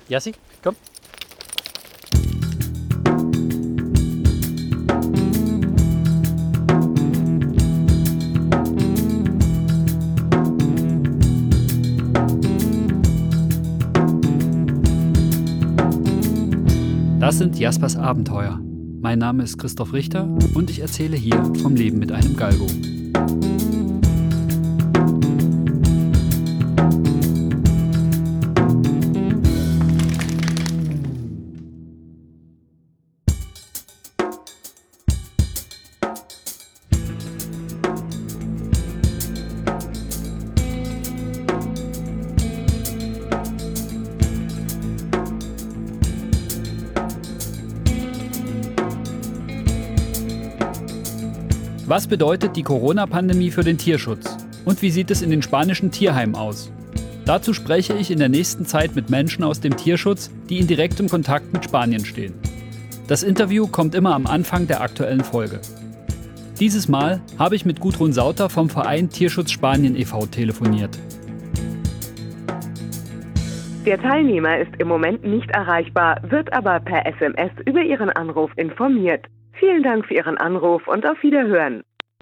Jassi, komm. Das sind Jaspers Abenteuer. Mein Name ist Christoph Richter und ich erzähle hier vom Leben mit einem Galgo. Was bedeutet die Corona-Pandemie für den Tierschutz? Und wie sieht es in den spanischen Tierheimen aus? Dazu spreche ich in der nächsten Zeit mit Menschen aus dem Tierschutz, die in direktem Kontakt mit Spanien stehen. Das Interview kommt immer am Anfang der aktuellen Folge. Dieses Mal habe ich mit Gudrun Sauter vom Verein Tierschutz Spanien e.V. telefoniert. Der Teilnehmer ist im Moment nicht erreichbar, wird aber per SMS über Ihren Anruf informiert. Vielen Dank für Ihren Anruf und auf Wiederhören.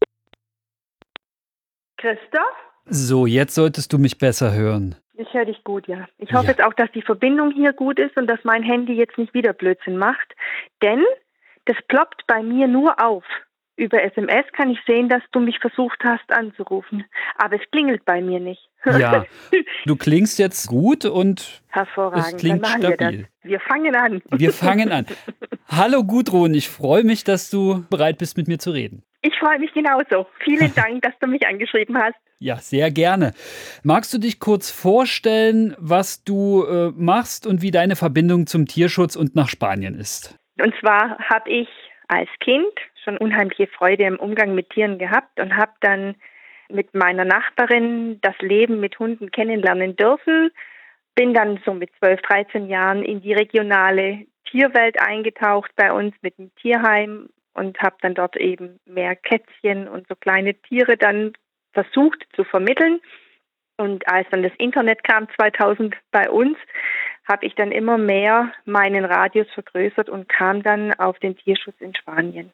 Christoph? So, jetzt solltest du mich besser hören. Ich höre dich gut, ja. Ich hoffe jetzt auch, dass die Verbindung hier gut ist und dass mein Handy jetzt nicht wieder Blödsinn macht. Denn das ploppt bei mir nur auf. Über SMS kann ich sehen, dass du mich versucht hast anzurufen. Aber es klingelt bei mir nicht. Ja, du klingst jetzt gut und hervorragend. es klingt Dann machen stabil. Wir fangen an. Wir fangen an. Hallo Gudrun, ich freue mich, dass du bereit bist, mit mir zu reden. Ich freue mich genauso. Vielen Dank, dass du mich angeschrieben hast. Ja, sehr gerne. Magst du dich kurz vorstellen, was du machst und wie deine Verbindung zum Tierschutz und nach Spanien ist? Und zwar habe ich als Kind schon unheimliche Freude im Umgang mit Tieren gehabt und habe dann mit meiner Nachbarin das Leben mit Hunden kennenlernen dürfen. Bin dann so mit 12, 13 Jahren in die regionale Tierwelt eingetaucht bei uns mit dem Tierheim und habe dann dort eben mehr Kätzchen und so kleine Tiere dann versucht zu vermitteln. Und als dann das Internet kam 2000 bei uns, habe ich dann immer mehr meinen Radius vergrößert und kam dann auf den Tierschutz in Spanien.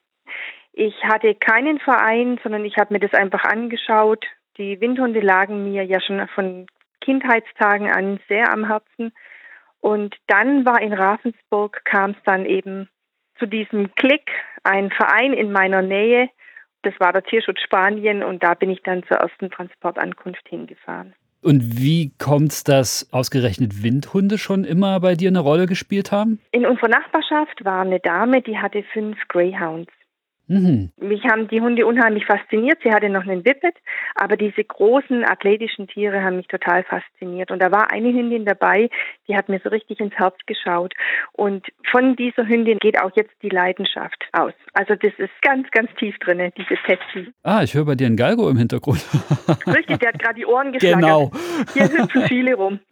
Ich hatte keinen Verein, sondern ich habe mir das einfach angeschaut. Die Windhunde lagen mir ja schon von Kindheitstagen an sehr am Herzen. Und dann war in Ravensburg, kam es dann eben zu diesem Klick, ein Verein in meiner Nähe. Das war der Tierschutz Spanien und da bin ich dann zur ersten Transportankunft hingefahren. Und wie kommt es, dass ausgerechnet Windhunde schon immer bei dir eine Rolle gespielt haben? In unserer Nachbarschaft war eine Dame, die hatte 5 Greyhounds. Mich haben die Hunde unheimlich fasziniert. Sie hatte noch einen Whippet, aber diese großen athletischen Tiere haben mich total fasziniert. Und da war eine Hündin dabei, die hat mir so richtig ins Herz geschaut. Und von dieser Hündin geht auch jetzt die Leidenschaft aus. Also das ist ganz, ganz tief drin, diese Patsy. Ah, ich höre bei dir einen Galgo im Hintergrund. Richtig, der hat gerade die Ohren geschlagen. Genau. Hier hüpfen viele rum.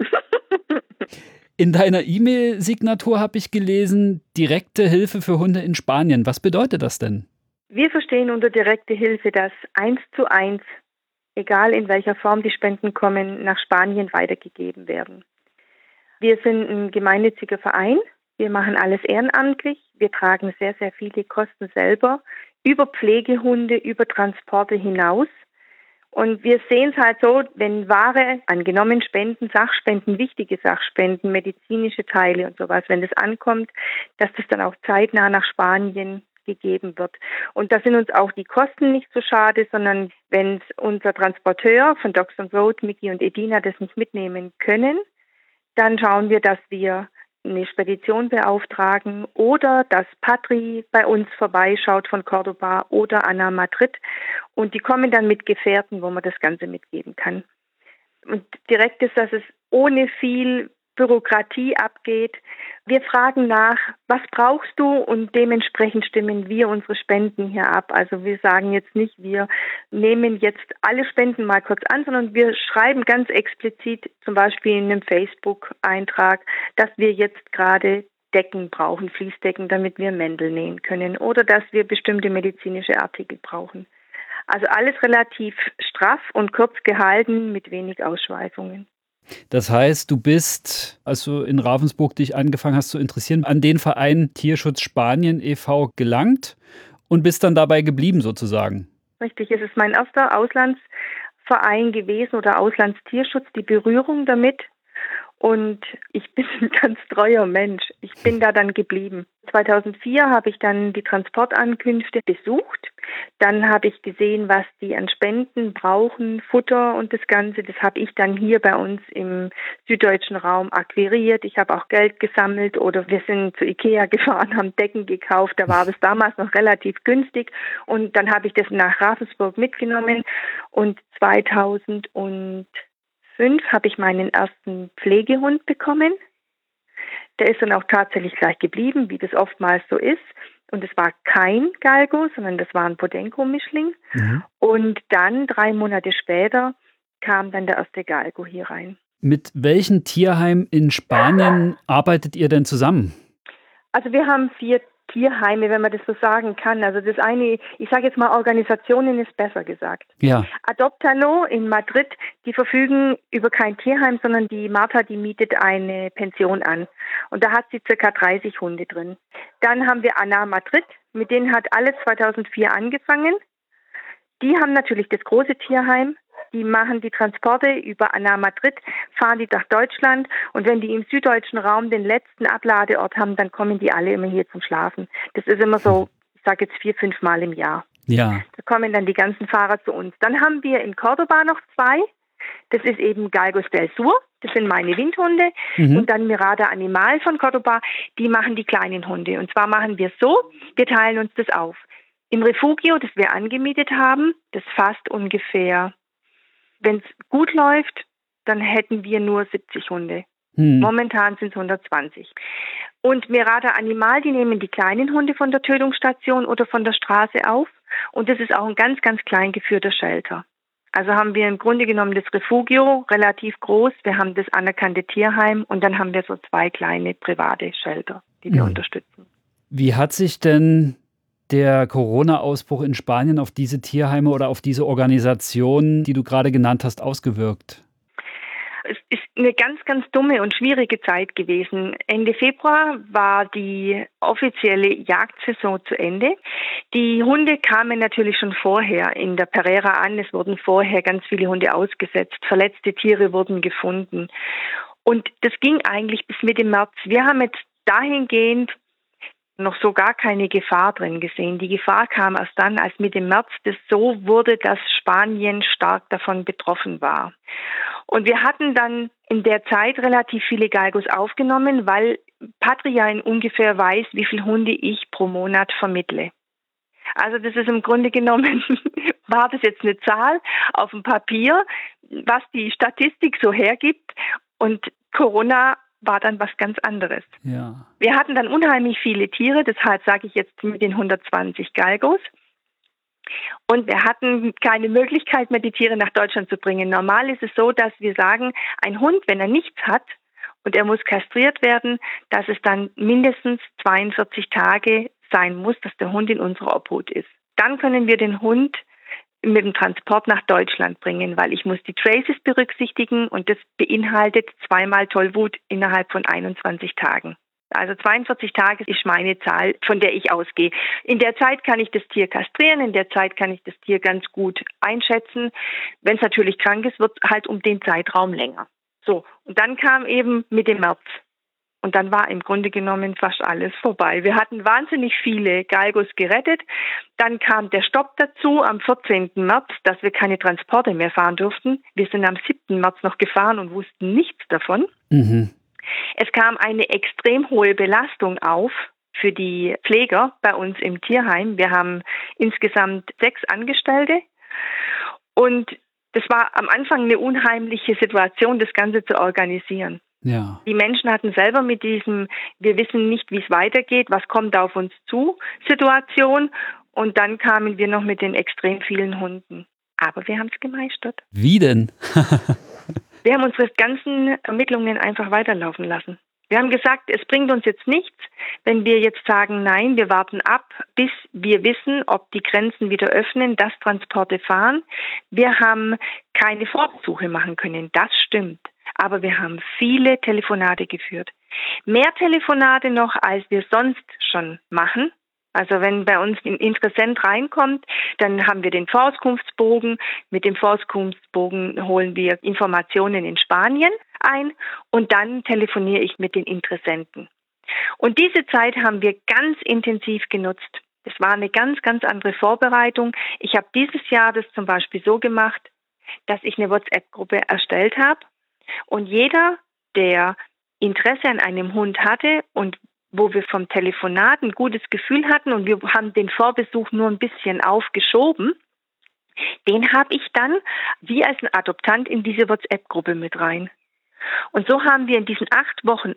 In deiner E-Mail-Signatur habe ich gelesen, direkte Hilfe für Hunde in Spanien. Was bedeutet das denn? Wir verstehen unter direkte Hilfe, dass 1:1, egal in welcher Form die Spenden kommen, nach Spanien weitergegeben werden. Wir sind ein gemeinnütziger Verein. Wir machen alles ehrenamtlich. Wir tragen sehr, sehr viele Kosten selber, über Pflegehunde, über Transporte hinaus. Und wir sehen es halt so, wenn Ware, angenommen Spenden, Sachspenden, wichtige Sachspenden, medizinische Teile und sowas, wenn das ankommt, dass das dann auch zeitnah nach Spanien gegeben wird. Und da sind uns auch die Kosten nicht so schade, sondern wenn unser Transporteur von Dogs on Road, Mickey und Edina, das nicht mitnehmen können, dann schauen wir, dass wir eine Spedition beauftragen oder dass Patri bei uns vorbeischaut von Cordoba oder Anna Madrid und die kommen dann mit Gefährten, wo man das Ganze mitgeben kann. Und direkt ist, dass es ohne viel Bürokratie abgeht. Wir fragen nach, was brauchst du? Und dementsprechend stimmen wir unsere Spenden hier ab. Also wir sagen jetzt nicht, wir nehmen jetzt alle Spenden mal kurz an, sondern wir schreiben ganz explizit zum Beispiel in einem Facebook-Eintrag, dass wir jetzt gerade Decken brauchen, Fließdecken, damit wir Mäntel nähen können oder dass wir bestimmte medizinische Artikel brauchen. Also alles relativ straff und kurz gehalten mit wenig Ausschweifungen. Das heißt, du bist, als du in Ravensburg dich angefangen hast zu interessieren, an den Verein Tierschutz Spanien e.V. gelangt und bist dann dabei geblieben sozusagen. Richtig, es ist mein erster Auslandsverein gewesen oder Auslandstierschutz, die Berührung damit. Und ich bin ein ganz treuer Mensch. Ich bin da dann geblieben. 2004 habe ich dann die Transportankünfte besucht. Dann habe ich gesehen, was die an Spenden brauchen, Futter und das Ganze. Das habe ich dann hier bei uns im süddeutschen Raum akquiriert. Ich habe auch Geld gesammelt oder wir sind zu Ikea gefahren, haben Decken gekauft. Da war es damals noch relativ günstig. Und dann habe ich das nach Ravensburg mitgenommen. Und 2005 habe ich meinen ersten Pflegehund bekommen. Der ist dann auch tatsächlich gleich geblieben, wie das oftmals so ist. Und es war kein Galgo, sondern das war ein Podenco-Mischling. Mhm. Und dann 3 Monate später kam dann der erste Galgo hier rein. Mit welchen Tierheimen in Spanien arbeitet ihr denn zusammen? Also wir haben 4 Tierheime, wenn man das so sagen kann. Also das eine, ich sage jetzt mal Organisationen ist besser gesagt. Ja. Adoptano in Madrid, die verfügen über kein Tierheim, sondern die Martha, die mietet eine Pension an. Und da hat sie ca. 30 Hunde drin. Dann haben wir Anna Madrid, mit denen hat alles 2004 angefangen. Die haben natürlich das große Tierheim. Die machen die Transporte über Anna Madrid, fahren die nach Deutschland und wenn die im süddeutschen Raum den letzten Abladeort haben, dann kommen die alle immer hier zum Schlafen. Das ist immer so, ich sage jetzt 4-5 Mal im Jahr. Ja. Da kommen dann die ganzen Fahrer zu uns. Dann haben wir in Cordoba noch 2. Das ist eben Galgos del Sur, das sind meine Windhunde. Und dann Mirada Animal von Cordoba, die machen die kleinen Hunde. Und zwar machen wir so, wir teilen uns das auf. Im Refugio, das wir angemietet haben, das fasst ungefähr, wenn es gut läuft, dann hätten wir nur 70 Hunde. Momentan sind es 120. Und Mirada Animal, die nehmen die kleinen Hunde von der Tötungsstation oder von der Straße auf. Und das ist auch ein ganz, ganz klein geführter Shelter. Also haben wir im Grunde genommen das Refugio, relativ groß. Wir haben das anerkannte Tierheim und dann haben wir so 2 kleine private Shelter, die wir unterstützen. Wie hat sich denn der Corona-Ausbruch in Spanien auf diese Tierheime oder auf diese Organisationen, die du gerade genannt hast, ausgewirkt? Es ist eine ganz, ganz dumme und schwierige Zeit gewesen. Ende Februar war die offizielle Jagdsaison zu Ende. Die Hunde kamen natürlich schon vorher in der Pereira an. Es wurden vorher ganz viele Hunde ausgesetzt. Verletzte Tiere wurden gefunden. Und das ging eigentlich bis Mitte März. Wir haben jetzt dahingehend noch so gar keine Gefahr drin gesehen. Die Gefahr kam erst dann, als Mitte März das so wurde, dass Spanien stark davon betroffen war. Und wir hatten dann in der Zeit relativ viele Galgos aufgenommen, weil Patria ungefähr weiß, wie viele Hunde ich pro Monat vermittle. Also das ist im Grunde genommen, war das jetzt eine Zahl auf dem Papier, was die Statistik so hergibt. Und Corona war dann was ganz anderes. Ja. Wir hatten dann unheimlich viele Tiere, deshalb sage ich jetzt mit den 120 Galgos. Und wir hatten keine Möglichkeit mehr, die Tiere nach Deutschland zu bringen. Normal ist es so, dass wir sagen, ein Hund, wenn er nichts hat und er muss kastriert werden, dass es dann mindestens 42 Tage sein muss, dass der Hund in unserer Obhut ist. Dann können wir den Hund mit dem Transport nach Deutschland bringen, weil ich muss die Traces berücksichtigen und das beinhaltet 2-mal Tollwut innerhalb von 21 Tagen. Also 42 Tage ist meine Zahl, von der ich ausgehe. In der Zeit kann ich das Tier kastrieren, in der Zeit kann ich das Tier ganz gut einschätzen. Wenn es natürlich krank ist, wird halt um den Zeitraum länger. So, und dann kam eben Mitte März. Und dann war im Grunde genommen fast alles vorbei. Wir hatten wahnsinnig viele Galgos gerettet. Dann kam der Stopp dazu am 14. März, dass wir keine Transporte mehr fahren durften. Wir sind am 7. März noch gefahren und wussten nichts davon. Es kam eine extrem hohe Belastung auf für die Pfleger bei uns im Tierheim. Wir haben insgesamt 6 Angestellte. Und das war am Anfang eine unheimliche Situation, das Ganze zu organisieren. Ja. Die Menschen hatten selber mit diesem, wir wissen nicht, wie es weitergeht, was kommt auf uns zu, Situation. Und dann kamen wir noch mit den extrem vielen Hunden. Aber wir haben es gemeistert. Wie denn? Wir haben unsere ganzen Ermittlungen einfach weiterlaufen lassen. Wir haben gesagt, es bringt uns jetzt nichts, wenn wir jetzt sagen, nein, wir warten ab, bis wir wissen, ob die Grenzen wieder öffnen, dass Transporte fahren. Wir haben keine Vorsuche machen können, das stimmt. Aber wir haben viele Telefonate geführt. Mehr Telefonate noch, als wir sonst schon machen. Also wenn bei uns ein Interessent reinkommt, dann haben wir den Vorauskunftsbogen. Mit dem Vorauskunftsbogen holen wir Informationen in Spanien ein und dann telefoniere ich mit den Interessenten. Und diese Zeit haben wir ganz intensiv genutzt. Das war eine ganz, ganz andere Vorbereitung. Ich habe dieses Jahr das zum Beispiel so gemacht, dass ich eine WhatsApp-Gruppe erstellt habe und jeder, der Interesse an einem Hund hatte und wo wir vom Telefonat ein gutes Gefühl hatten und wir haben den Vorbesuch nur ein bisschen aufgeschoben, den habe ich dann wie als ein Adoptant in diese WhatsApp-Gruppe mit rein. Und so haben wir in diesen 8 Wochen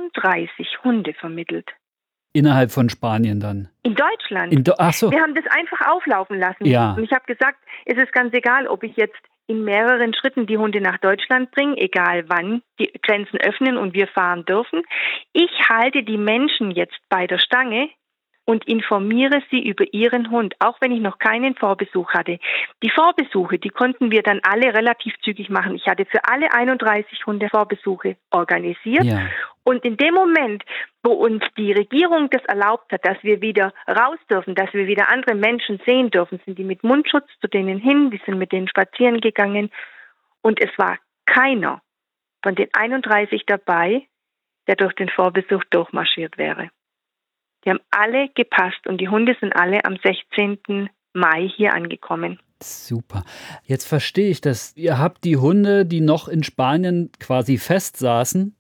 31 Hunde vermittelt. Innerhalb von Spanien dann? In Deutschland. Ach so. Wir haben das einfach auflaufen lassen. Ja. Und ich habe gesagt, es ist ganz egal, ob ich jetzt in mehreren Schritten die Hunde nach Deutschland bringen, egal wann die Grenzen öffnen und wir fahren dürfen. Ich halte die Menschen jetzt bei der Stange und informiere sie über ihren Hund, auch wenn ich noch keinen Vorbesuch hatte. Die Vorbesuche, die konnten wir dann alle relativ zügig machen. Ich hatte für alle 31 Hunde Vorbesuche organisiert. Ja. Und in dem Moment, wo uns die Regierung das erlaubt hat, dass wir wieder raus dürfen, dass wir wieder andere Menschen sehen dürfen, sind die mit Mundschutz zu denen hin, die sind mit denen spazieren gegangen. Und es war keiner von den 31 dabei, der durch den Vorbesuch durchmarschiert wäre. Die haben alle gepasst und die Hunde sind alle am 16. Mai hier angekommen. Super. Jetzt verstehe ich das. Ihr habt die Hunde, die noch in Spanien quasi festsaßen,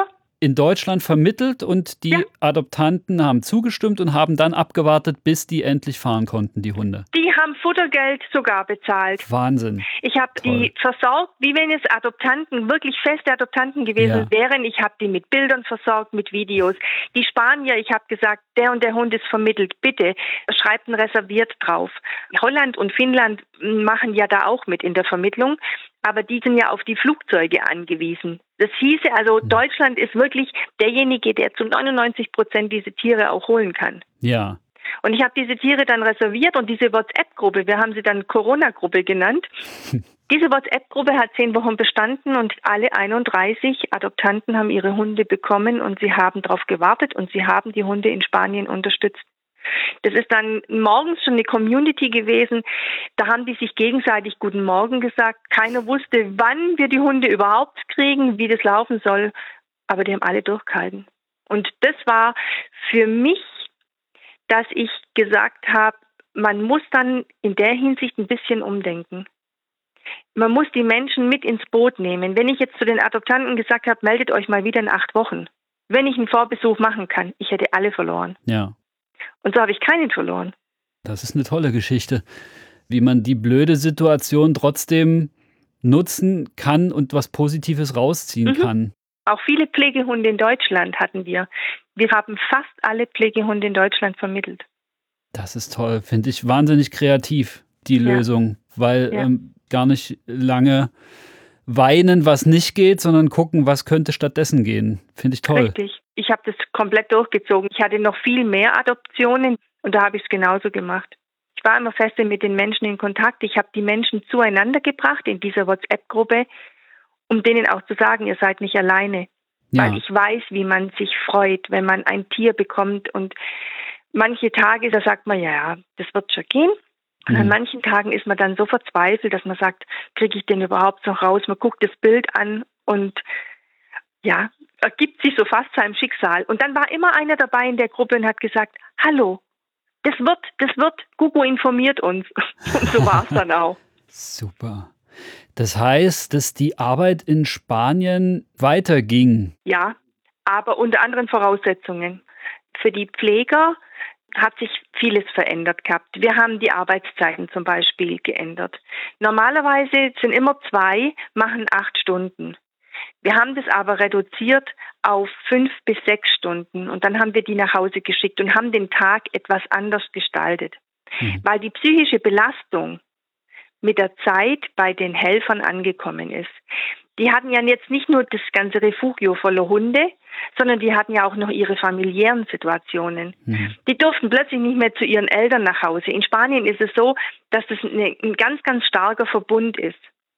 in Deutschland vermittelt und die Adoptanten haben zugestimmt und haben dann abgewartet, bis die endlich fahren konnten, die Hunde. Die haben Futtergeld sogar bezahlt. Wahnsinn. Ich habe die versorgt, wie wenn es Adoptanten, wirklich feste Adoptanten gewesen wären. Ich habe die mit Bildern versorgt, mit Videos. Die Spanier, ich habe gesagt, der und der Hund ist vermittelt. Bitte schreibt ein reserviert drauf. Holland und Finnland machen ja da auch mit in der Vermittlung. Aber die sind ja auf die Flugzeuge angewiesen. Das hieße also, Deutschland ist wirklich derjenige, der zu 99% diese Tiere auch holen kann. Ja. Und ich habe diese Tiere dann reserviert und diese WhatsApp-Gruppe, wir haben sie dann Corona-Gruppe genannt. Diese WhatsApp-Gruppe hat 10 Wochen bestanden und alle 31 Adoptanten haben ihre Hunde bekommen und sie haben darauf gewartet und sie haben die Hunde in Spanien unterstützt. Das ist dann morgens schon eine Community gewesen. Da haben die sich gegenseitig Guten Morgen gesagt. Keiner wusste, wann wir die Hunde überhaupt kriegen, wie das laufen soll. Aber die haben alle durchgehalten. Und das war für mich, dass ich gesagt habe, man muss dann in der Hinsicht ein bisschen umdenken. Man muss die Menschen mit ins Boot nehmen. Wenn ich jetzt zu den Adoptanten gesagt habe, meldet euch mal wieder in 8 Wochen. Wenn ich einen Vorbesuch machen kann, ich hätte alle verloren. Ja. Und so habe ich keinen verloren. Das ist eine tolle Geschichte, wie man die blöde Situation trotzdem nutzen kann und was Positives rausziehen kann. Auch viele Pflegehunde in Deutschland hatten wir. Wir haben fast alle Pflegehunde in Deutschland vermittelt. Das ist toll, finde ich wahnsinnig kreativ, die Lösung, weil gar nicht lange weinen, was nicht geht, sondern gucken, was könnte stattdessen gehen. Finde ich toll. Richtig. Ich habe das komplett durchgezogen. Ich hatte noch viel mehr Adoptionen und da habe ich es genauso gemacht. Ich war immer fest mit den Menschen in Kontakt. Ich habe die Menschen zueinander gebracht in dieser WhatsApp-Gruppe, um denen auch zu sagen, ihr seid nicht alleine. Ja. Weil ich weiß, wie man sich freut, wenn man ein Tier bekommt. Und manche Tage, da sagt man, ja, das wird schon gehen. Und an manchen Tagen ist man dann so verzweifelt, dass man sagt, kriege ich den überhaupt noch raus? Man guckt das Bild an und ja, ergibt sich so fast seinem Schicksal. Und dann war immer einer dabei in der Gruppe und hat gesagt, hallo, das wird, Gugu informiert uns. Und so war es dann auch. Super. Das heißt, dass die Arbeit in Spanien weiterging? Ja, aber unter anderen Voraussetzungen. Für die Pfleger hat sich vieles verändert gehabt. Wir haben die Arbeitszeiten zum Beispiel geändert. Normalerweise sind immer 2, machen 8 Stunden. Wir haben das aber reduziert auf 5 bis 6 Stunden und dann haben wir die nach Hause geschickt und haben den Tag etwas anders gestaltet. Weil die psychische Belastung mit der Zeit bei den Helfern angekommen ist. Die hatten ja jetzt nicht nur das ganze Refugio voller Hunde, sondern die hatten ja auch noch ihre familiären Situationen. Die durften plötzlich nicht mehr zu ihren Eltern nach Hause. In Spanien ist es so, dass das ein ganz, ganz starker Verbund ist.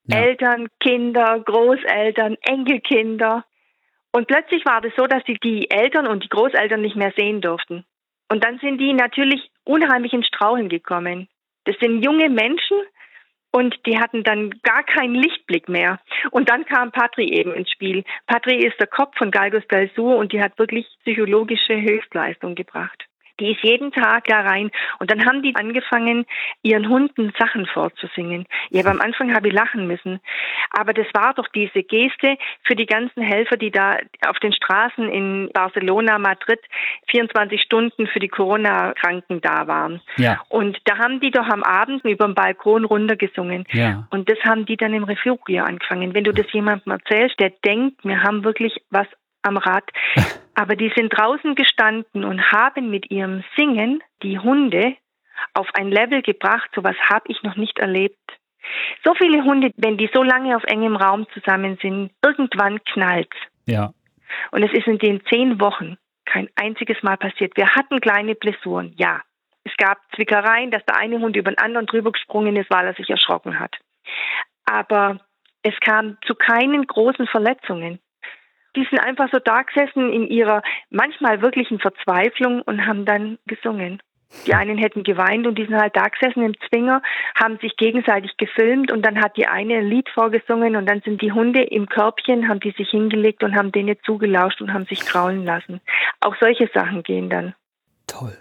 Ja. Eltern, Kinder, Großeltern, Enkelkinder. Und plötzlich war das so, dass sie die Eltern und die Großeltern nicht mehr sehen durften. Und dann sind die natürlich unheimlich ins Straucheln gekommen. Das sind junge Menschen und die hatten dann gar keinen Lichtblick mehr. Und dann kam Patri eben ins Spiel. Patri ist der Kopf von Galgos del Sur und die hat wirklich psychologische Höchstleistung gebracht. Die ist jeden Tag da rein und dann haben die angefangen, ihren Hunden Sachen vorzusingen. Ja, am Anfang habe ich lachen müssen. Aber das war doch diese Geste für die ganzen Helfer, die da auf den Straßen in Barcelona, Madrid 24 Stunden für die Corona-Kranken da waren. Ja. Und da haben die doch am Abend über den Balkon runtergesungen. Ja. Und das haben die dann im Refugio angefangen. Wenn du das jemandem erzählst, der denkt, wir haben wirklich was am Rad. Aber die sind draußen gestanden und haben mit ihrem Singen die Hunde auf ein Level gebracht, sowas habe ich noch nicht erlebt. So viele Hunde, wenn die so lange auf engem Raum zusammen sind, irgendwann knallt's. Ja. Und es ist in den 10 Wochen kein einziges Mal passiert. Wir hatten kleine Blessuren, ja. Es gab Zwickereien, dass der eine Hund über den anderen drüber gesprungen ist, weil er sich erschrocken hat. Aber es kam zu keinen großen Verletzungen. Die sind einfach so da gesessen in ihrer manchmal wirklichen Verzweiflung und haben dann gesungen. Die einen hätten geweint und die sind halt da gesessen im Zwinger, haben sich gegenseitig gefilmt und dann hat die eine ein Lied vorgesungen und dann sind die Hunde im Körbchen, haben die sich hingelegt und haben denen zugelauscht und haben sich kraulen lassen. Auch solche Sachen gehen dann. Toll.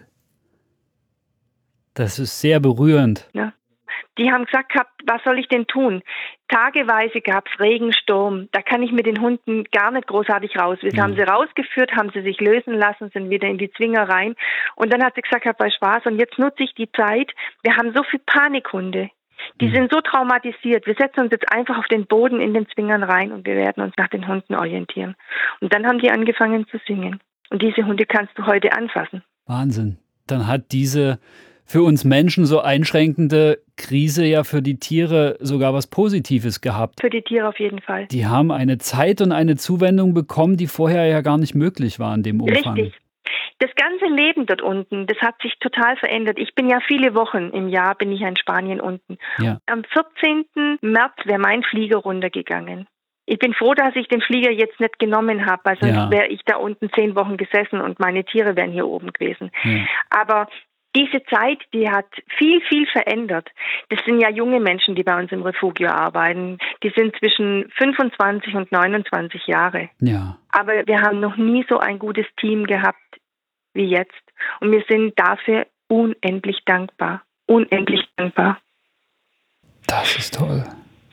Das ist sehr berührend. Ja. Die haben gesagt gehabt, was soll ich denn tun? Tageweise gab es Regen, Sturm. Da kann ich mit den Hunden gar nicht großartig raus. Wir haben sie rausgeführt, haben sie sich lösen lassen, sind wieder in die Zwinger rein. Und dann hat sie gesagt, bei Spaß. Und jetzt nutze ich die Zeit. Wir haben so viele Panikhunde. Die sind so traumatisiert. Wir setzen uns jetzt einfach auf den Boden in den Zwingern rein und wir werden uns nach den Hunden orientieren. Und dann haben die angefangen zu singen. Und diese Hunde kannst du heute anfassen. Wahnsinn. Dann hat diese für uns Menschen so einschränkende Krise ja für die Tiere sogar was Positives gehabt. Für die Tiere auf jeden Fall. Die haben eine Zeit und eine Zuwendung bekommen, die vorher ja gar nicht möglich war in dem Umfang. Richtig. Das ganze Leben dort unten, das hat sich total verändert. Ich bin ja viele Wochen im Jahr, bin ich in Spanien unten. Ja. Am 14. März wäre mein Flieger runtergegangen. Ich bin froh, dass ich den Flieger jetzt nicht genommen habe, weil sonst wäre ich da unten 10 Wochen gesessen und meine Tiere wären hier oben gewesen. Ja. Aber diese Zeit, die hat viel, viel verändert. Das sind ja junge Menschen, die bei uns im Refugio arbeiten. Die sind zwischen 25 und 29 Jahre. Ja. Aber wir haben noch nie so ein gutes Team gehabt wie jetzt. Und wir sind dafür unendlich dankbar. Unendlich dankbar. Das ist toll.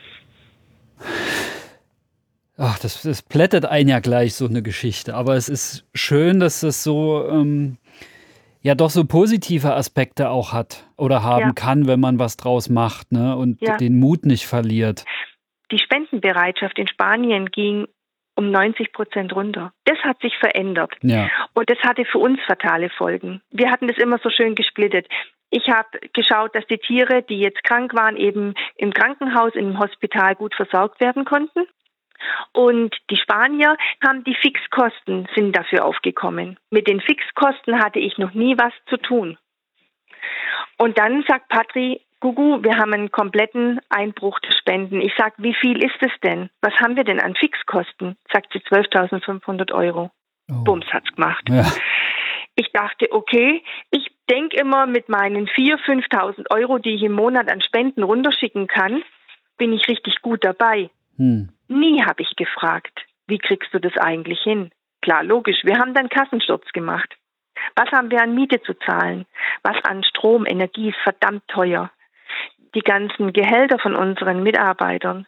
Ach, das plättet einen ja gleich, so eine Geschichte. Aber es ist schön, dass das so ja doch so positive Aspekte auch hat oder haben kann, wenn man was draus macht, ne? Und den Mut nicht verliert. Die Spendenbereitschaft in Spanien ging um 90% runter. Das hat sich verändert. Ja. Und das hatte für uns fatale Folgen. Wir hatten das immer so schön gesplittet. Ich habe geschaut, dass die Tiere, die jetzt krank waren, eben im Krankenhaus, im Hospital gut versorgt werden konnten. Und die Spanier haben die Fixkosten, sind dafür aufgekommen. Mit den Fixkosten hatte ich noch nie was zu tun. Und dann sagt Patri, Gugu, wir haben einen kompletten Einbruch der Spenden. Ich sage, wie viel ist es denn? Was haben wir denn an Fixkosten? Sagt sie 12.500 Euro. Oh. Bums hat's gemacht. Ja. Ich dachte, okay, ich denke immer mit meinen 4.000, 5.000 Euro, die ich im Monat an Spenden runterschicken kann, bin ich richtig gut dabei. Nie habe ich gefragt, wie kriegst du das eigentlich hin? Klar, logisch, wir haben dann Kassensturz gemacht. Was haben wir an Miete zu zahlen? Was an Strom, Energie ist verdammt teuer. Die ganzen Gehälter von unseren Mitarbeitern.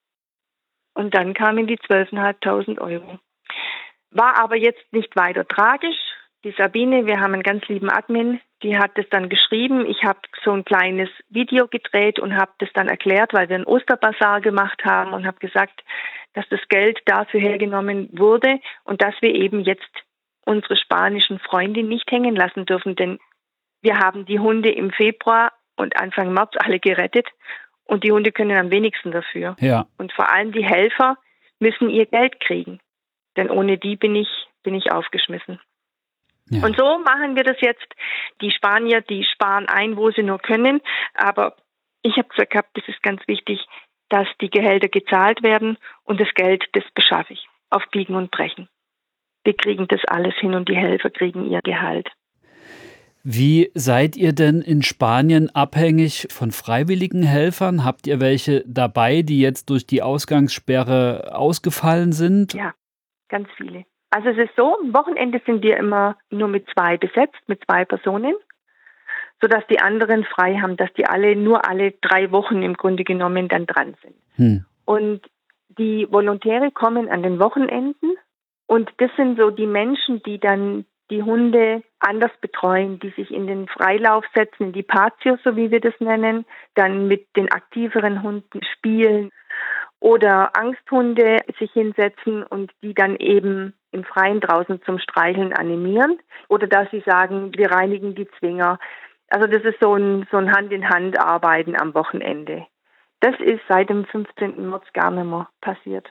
Und dann kamen die 12.500 Euro. War aber jetzt nicht weiter tragisch. Die Sabine, wir haben einen ganz lieben Admin, die hat das dann geschrieben. Ich habe so ein kleines Video gedreht und habe das dann erklärt, weil wir einen Osterbasar gemacht haben und habe gesagt, dass das Geld dafür hergenommen wurde und dass wir eben jetzt unsere spanischen Freunde nicht hängen lassen dürfen, denn wir haben die Hunde im Februar und Anfang März alle gerettet und die Hunde können am wenigsten dafür. Ja. Und vor allem die Helfer müssen ihr Geld kriegen, denn ohne die bin ich aufgeschmissen. Ja. Und so machen wir das jetzt. Die Spanier, die sparen ein, wo sie nur können. Aber ich habe gesagt, das ist ganz wichtig. dass die Gehälter gezahlt werden und das Geld, das beschaffe ich auf Biegen und Brechen. Wir kriegen das alles hin und die Helfer kriegen ihr Gehalt. Wie seid ihr denn in Spanien abhängig von freiwilligen Helfern? Habt ihr welche dabei, die jetzt durch die Ausgangssperre ausgefallen sind? Ja, ganz viele. Also es ist so, am Wochenende sind wir immer nur mit 2 besetzt, mit 2 Personen, sodass die anderen frei haben, dass die nur alle 3 Wochen im Grunde genommen dann dran sind. Und die Volontäre kommen an den Wochenenden und das sind so die Menschen, die dann die Hunde anders betreuen, die sich in den Freilauf setzen, in die Patio, so wie wir das nennen, dann mit den aktiveren Hunden spielen oder Angsthunde sich hinsetzen und die dann eben im Freien draußen zum Streicheln animieren oder dass sie sagen, wir reinigen die Zwinger. Also das ist so ein Hand-in-Hand-Arbeiten am Wochenende. Das ist seit dem 15. März gar nicht mehr passiert.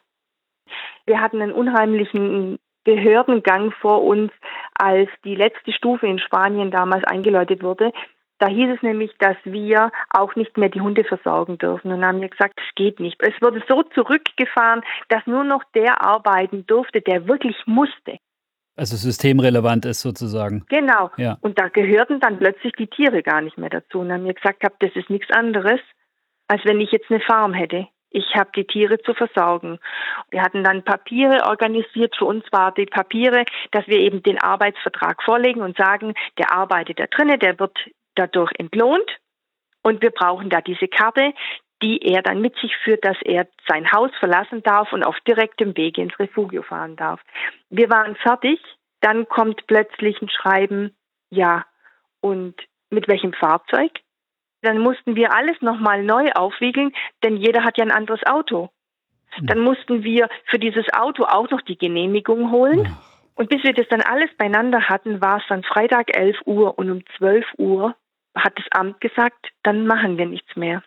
Wir hatten einen unheimlichen Behördengang vor uns, als die letzte Stufe in Spanien damals eingeläutet wurde. Da hieß es nämlich, dass wir auch nicht mehr die Hunde versorgen dürfen. Und dann haben wir gesagt, das geht nicht. Es wurde so zurückgefahren, dass nur noch der arbeiten durfte, der wirklich musste. Also systemrelevant ist sozusagen. Genau. Ja. Und da gehörten dann plötzlich die Tiere gar nicht mehr dazu. Und dann haben wir gesagt, das ist nichts anderes, als wenn ich jetzt eine Farm hätte. Ich habe die Tiere zu versorgen. Wir hatten dann Papiere organisiert. Für uns war die Papiere, dass wir eben den Arbeitsvertrag vorlegen und sagen, der arbeitet da drinnen, der wird dadurch entlohnt. Und wir brauchen da diese Karte, die er dann mit sich führt, dass er sein Haus verlassen darf und auf direktem Wege ins Refugio fahren darf. Wir waren fertig. Dann kommt plötzlich ein Schreiben, ja, und mit welchem Fahrzeug? Dann mussten wir alles nochmal neu aufwiegeln, denn jeder hat ja ein anderes Auto. Dann mussten wir für dieses Auto auch noch die Genehmigung holen. Und bis wir das dann alles beieinander hatten, war es dann Freitag 11 Uhr und um 12 Uhr hat das Amt gesagt, dann machen wir nichts mehr.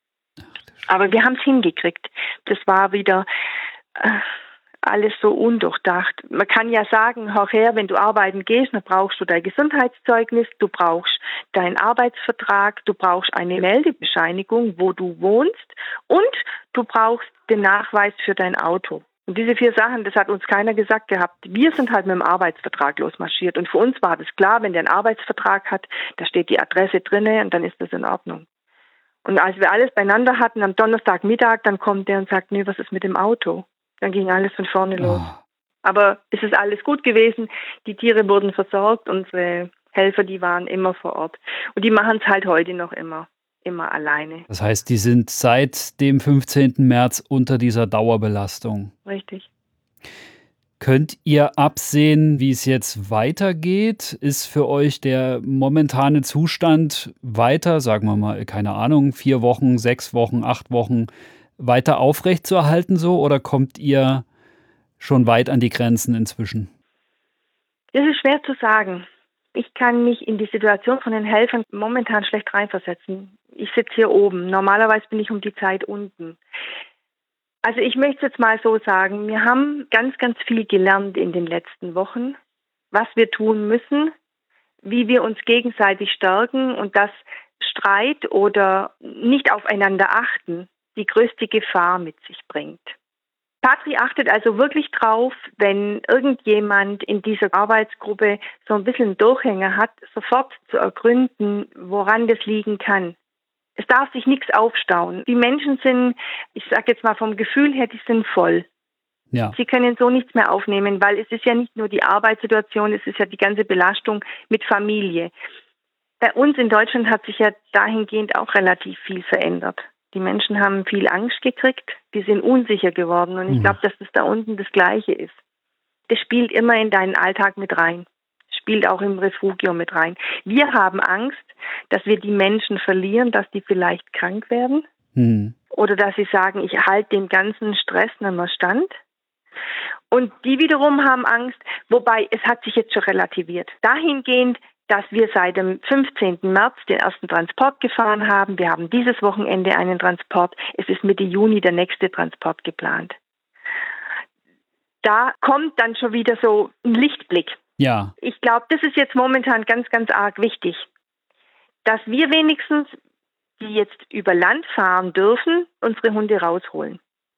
Aber wir haben es hingekriegt. Das war wieder alles so undurchdacht. Man kann ja sagen, hör her, wenn du arbeiten gehst, dann brauchst du dein Gesundheitszeugnis, du brauchst deinen Arbeitsvertrag, du brauchst eine Meldebescheinigung, wo du wohnst und du brauchst den Nachweis für dein Auto. Und diese 4 Sachen, das hat uns keiner gesagt gehabt. Wir sind halt mit dem Arbeitsvertrag losmarschiert. Und für uns war das klar, wenn der einen Arbeitsvertrag hat, da steht die Adresse drinne und dann ist das in Ordnung. Und als wir alles beieinander hatten, am Donnerstagmittag, dann kommt der und sagt, nee, was ist mit dem Auto? Dann ging alles von vorne los. Aber es ist alles gut gewesen. Die Tiere wurden versorgt. Unsere Helfer, die waren immer vor Ort. Und die machen es halt heute noch immer alleine. Das heißt, die sind seit dem 15. März unter dieser Dauerbelastung. Richtig. Könnt ihr absehen, wie es jetzt weitergeht? Ist für euch der momentane Zustand weiter, sagen wir mal, keine Ahnung, 4 Wochen, 6 Wochen, 8 Wochen, weiter aufrechtzuerhalten so? Oder kommt ihr schon weit an die Grenzen inzwischen? Das ist schwer zu sagen. Ich kann mich in die Situation von den Helfern momentan schlecht reinversetzen. Ich sitze hier oben. Normalerweise bin ich um die Zeit unten. Also ich möchte es jetzt mal so sagen, wir haben ganz, ganz viel gelernt in den letzten Wochen, was wir tun müssen, wie wir uns gegenseitig stärken und dass Streit oder nicht aufeinander achten die größte Gefahr mit sich bringt. Patri achtet also wirklich drauf, wenn irgendjemand in dieser Arbeitsgruppe so ein bisschen einen Durchhänger hat, sofort zu ergründen, woran das liegen kann. Es darf sich nichts aufstauen. Die Menschen sind, ich sage jetzt mal vom Gefühl her, die sind voll. Ja. Sie können so nichts mehr aufnehmen, weil es ist ja nicht nur die Arbeitssituation, es ist ja die ganze Belastung mit Familie. Bei uns in Deutschland hat sich ja dahingehend auch relativ viel verändert. Die Menschen haben viel Angst gekriegt, die sind unsicher geworden und ich glaube, dass das da unten das Gleiche ist. Das spielt immer in deinen Alltag mit rein, spielt auch im Refugio mit rein. Wir haben Angst, dass wir die Menschen verlieren, dass die vielleicht krank werden oder dass sie sagen, ich halte dem ganzen Stress nicht mehr stand. Und die wiederum haben Angst, wobei es hat sich jetzt schon relativiert. Dahingehend, dass wir seit dem 15. März den ersten Transport gefahren haben. Wir haben dieses Wochenende einen Transport. Es ist Mitte Juni der nächste Transport geplant. Da kommt dann schon wieder so ein Lichtblick. Ja. Ich glaube, das ist jetzt momentan ganz, ganz arg wichtig, dass wir wenigstens die jetzt über Land fahren dürfen, unsere Hunde rausholen.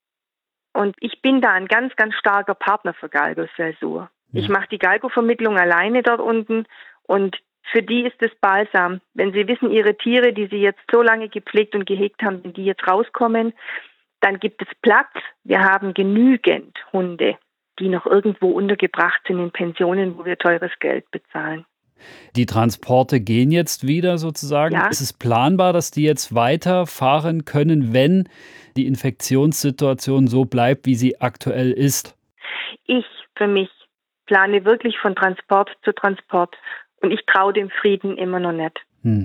Und ich bin da ein ganz, ganz starker Partner für Galgos Celsur. Ja. Ich mache die Galgo-Vermittlung alleine dort unten und für die ist es Balsam. Wenn sie wissen, ihre Tiere, die sie jetzt so lange gepflegt und gehegt haben, wenn die jetzt rauskommen, dann gibt es Platz. Wir haben genügend Hunde, die noch irgendwo untergebracht sind in Pensionen, wo wir teures Geld bezahlen. Die Transporte gehen jetzt wieder sozusagen. Ja. Ist es planbar, dass die jetzt weiterfahren können, wenn die Infektionssituation so bleibt, wie sie aktuell ist? Ich für mich plane wirklich von Transport zu Transport und ich traue dem Frieden immer noch nicht.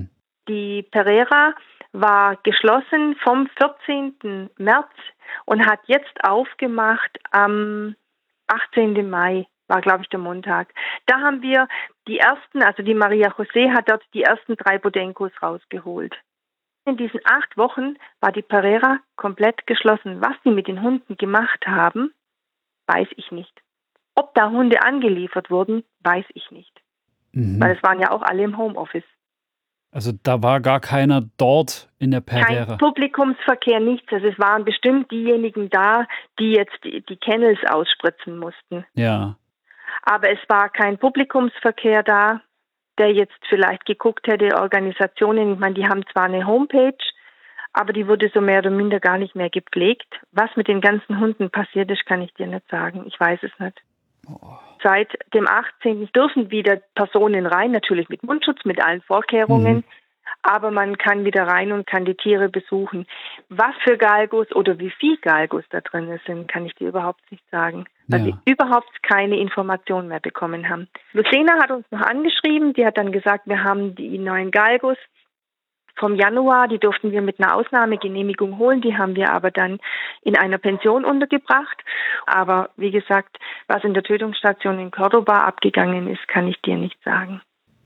Die Pereira war geschlossen vom 14. März und hat jetzt aufgemacht am 18. Mai. War, glaube ich, der Montag. Da haben wir die ersten, also die Maria José hat dort die ersten 3 Bodenkos rausgeholt. In diesen 8 Wochen war die Pereira komplett geschlossen. Was die mit den Hunden gemacht haben, weiß ich nicht. Ob da Hunde angeliefert wurden, weiß ich nicht. Weil es waren ja auch alle im Homeoffice. Also da war gar keiner dort in der Pereira? Kein Publikumsverkehr, nichts. Also es waren bestimmt diejenigen da, die jetzt die Kennels ausspritzen mussten. Ja. Aber es war kein Publikumsverkehr da, der jetzt vielleicht geguckt hätte, Organisationen, ich meine, die haben zwar eine Homepage, aber die wurde so mehr oder minder gar nicht mehr gepflegt. Was mit den ganzen Hunden passiert ist, kann ich dir nicht sagen. Ich weiß es nicht. Seit dem 18. dürfen wieder Personen rein, natürlich mit Mundschutz, mit allen Vorkehrungen. Aber man kann wieder rein und kann die Tiere besuchen. Was für Galgos oder wie viel Galgos da drin sind, kann ich dir überhaupt nicht sagen. Weil wir überhaupt keine Informationen mehr bekommen haben. Lucena hat uns noch angeschrieben, die hat dann gesagt, wir haben die neuen Galgos vom Januar, die durften wir mit einer Ausnahmegenehmigung holen, die haben wir aber dann in einer Pension untergebracht. Aber wie gesagt, was in der Tötungsstation in Cordoba abgegangen ist, kann ich dir nicht sagen.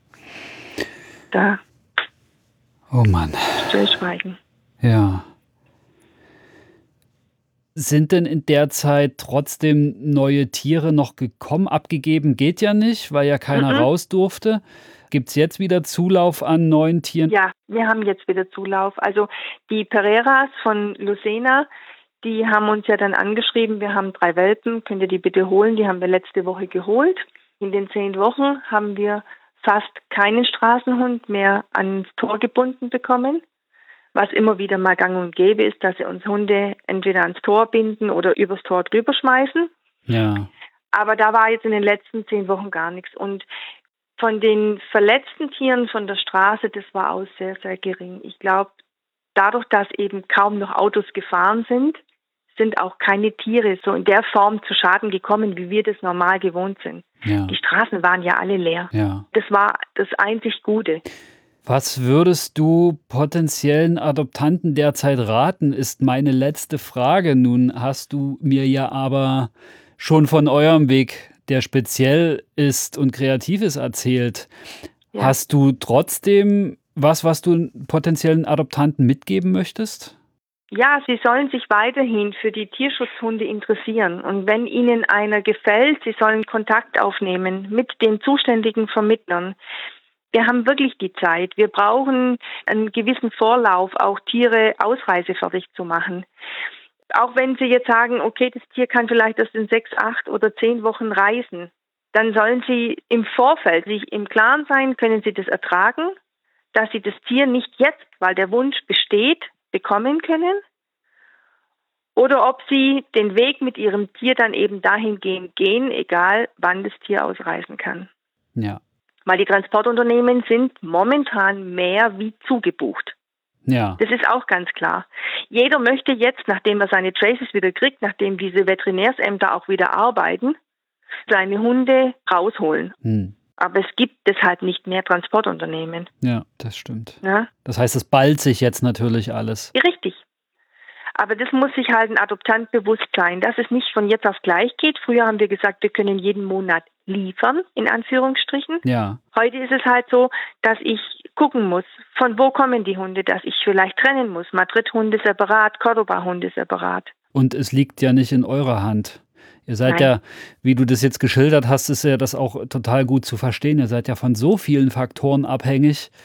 Da oh Mann. Stillschweigen. Ja. Sind denn in der Zeit trotzdem neue Tiere noch gekommen? Abgegeben geht ja nicht, weil ja keiner raus durfte. Gibt es jetzt wieder Zulauf an neuen Tieren? Ja, wir haben jetzt wieder Zulauf. Also die Pereiras von Lucena, die haben uns ja dann angeschrieben, wir haben 3 Welpen, könnt ihr die bitte holen? Die haben wir letzte Woche geholt. In den 10 Wochen haben wir fast keinen Straßenhund mehr ans Tor gebunden bekommen. Was immer wieder mal gang und gäbe ist, dass sie uns Hunde entweder ans Tor binden oder übers Tor drüber schmeißen. Ja. Aber da war jetzt in den letzten 10 Wochen gar nichts. Und von den verletzten Tieren von der Straße, das war auch sehr, sehr gering. Ich glaube, dadurch, dass eben kaum noch Autos gefahren sind auch keine Tiere so in der Form zu Schaden gekommen, wie wir das normal gewohnt sind. Ja. Die Straßen waren ja alle leer. Ja. Das war das einzig Gute. Was würdest du potenziellen Adoptanten derzeit raten, ist meine letzte Frage. Nun hast du mir ja aber schon von eurem Weg, der speziell ist und kreativ ist, erzählt. Ja. Hast du trotzdem was du potenziellen Adoptanten mitgeben möchtest? Ja, sie sollen sich weiterhin für die Tierschutzhunde interessieren. Und wenn ihnen einer gefällt, sie sollen Kontakt aufnehmen mit den zuständigen Vermittlern. Wir haben wirklich die Zeit. Wir brauchen einen gewissen Vorlauf, auch Tiere ausreisefertig zu machen. Auch wenn Sie jetzt sagen, okay, das Tier kann vielleicht erst in 6, 8 oder 10 Wochen reisen, dann sollen Sie im Vorfeld sich im Klaren sein, können Sie das ertragen, dass Sie das Tier nicht jetzt, weil der Wunsch besteht, bekommen können, oder ob Sie den Weg mit Ihrem Tier dann eben dahingehend gehen, egal wann das Tier ausreisen kann. Ja. Weil die Transportunternehmen sind momentan mehr wie zugebucht. Ja. Das ist auch ganz klar. Jeder möchte jetzt, nachdem er seine Traces wieder kriegt, nachdem diese Veterinärsämter auch wieder arbeiten, seine Hunde rausholen. Aber es gibt deshalb nicht mehr Transportunternehmen. Ja, das stimmt. Ja? Das heißt, es ballt sich jetzt natürlich alles. Richtig. Aber das muss sich halt ein Adoptant bewusst sein, dass es nicht von jetzt auf gleich geht. Früher haben wir gesagt, wir können jeden Monat liefern, in Anführungsstrichen. Ja. Heute ist es halt so, dass ich gucken muss, von wo kommen die Hunde, dass ich vielleicht trennen muss. Madrid-Hunde separat, Cordoba-Hunde separat. Und es liegt ja nicht in eurer Hand. Ihr seid ja, wie du das jetzt geschildert hast, ist ja das auch total gut zu verstehen. Ihr seid ja von so vielen Faktoren abhängig. Ja.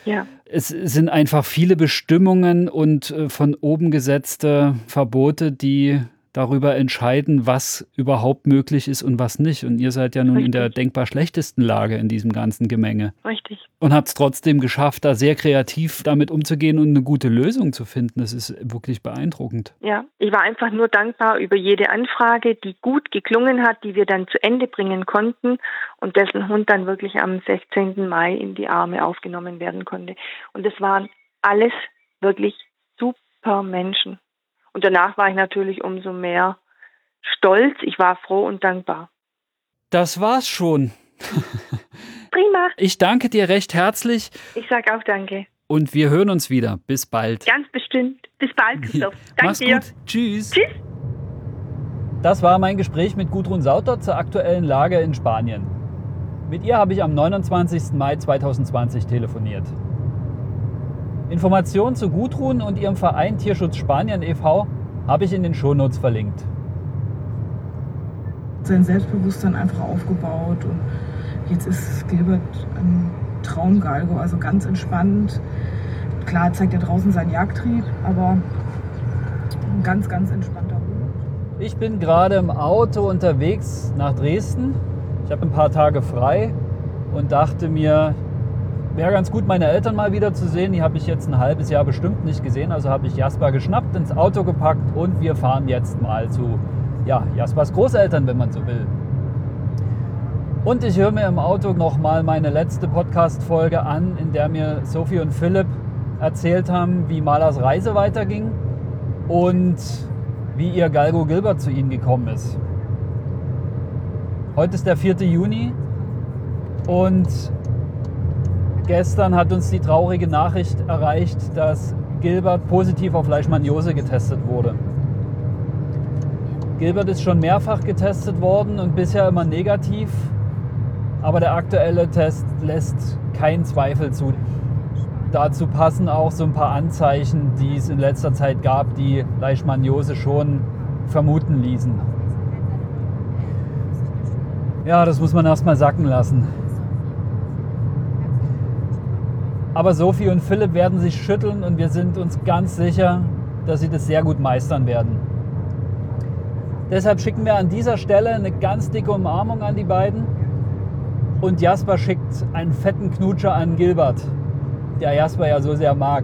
Es sind einfach viele Bestimmungen und von oben gesetzte Verbote, die darüber entscheiden, was überhaupt möglich ist und was nicht. Und ihr seid ja nun in der denkbar schlechtesten Lage in diesem ganzen Gemenge. Richtig. Und habt es trotzdem geschafft, da sehr kreativ damit umzugehen und eine gute Lösung zu finden. Das ist wirklich beeindruckend. Ja, ich war einfach nur dankbar über jede Anfrage, die gut geklungen hat, die wir dann zu Ende bringen konnten und dessen Hund dann wirklich am 16. Mai in die Arme aufgenommen werden konnte. Und das waren alles wirklich super Menschen. Und danach war ich natürlich umso mehr stolz. Ich war froh und dankbar. Das war's schon. Prima. Ich danke dir recht herzlich. Ich sage auch danke. Und wir hören uns wieder. Bis bald. Ganz bestimmt. Bis bald, Christoph. Danke Mach's dir. gut. Tschüss. Tschüss. Das war mein Gespräch mit Gudrun Sauter zur aktuellen Lage in Spanien. Mit ihr habe ich am 29. Mai 2020 telefoniert. Informationen zu Gudrun und ihrem Verein Tierschutz Spanien e.V. habe ich in den Shownotes verlinkt. Sein Selbstbewusstsein einfach aufgebaut und jetzt ist Gilbert ein Traumgalgo, also ganz entspannt. Klar zeigt er draußen seinen Jagdtrieb, aber ein ganz, ganz entspannter Hund. Ich bin gerade im Auto unterwegs nach Dresden. Ich habe ein paar Tage frei und dachte mir, wäre ganz gut, meine Eltern mal wieder zu sehen. Die habe ich jetzt ein halbes Jahr bestimmt nicht gesehen. Also habe ich Jasper geschnappt, ins Auto gepackt und wir fahren jetzt mal zu Jaspers Großeltern, wenn man so will. Und ich höre mir im Auto nochmal meine letzte Podcast-Folge an, in der mir Sophie und Philipp erzählt haben, wie Malers Reise weiterging und wie ihr Galgo Gilbert zu ihnen gekommen ist. Heute ist der 4. Juni und gestern hat uns die traurige Nachricht erreicht, dass Gilbert positiv auf Leishmaniose getestet wurde. Gilbert ist schon mehrfach getestet worden und bisher immer negativ, aber der aktuelle Test lässt keinen Zweifel zu. Dazu passen auch so ein paar Anzeichen, die es in letzter Zeit gab, die Leishmaniose schon vermuten ließen. Ja, das muss man erstmal sacken lassen. Aber Sophie und Philipp werden sich schütteln und wir sind uns ganz sicher, dass sie das sehr gut meistern werden. Deshalb schicken wir an dieser Stelle eine ganz dicke Umarmung an die beiden. Und Jasper schickt einen fetten Knutscher an Gilbert, der Jasper ja so sehr mag.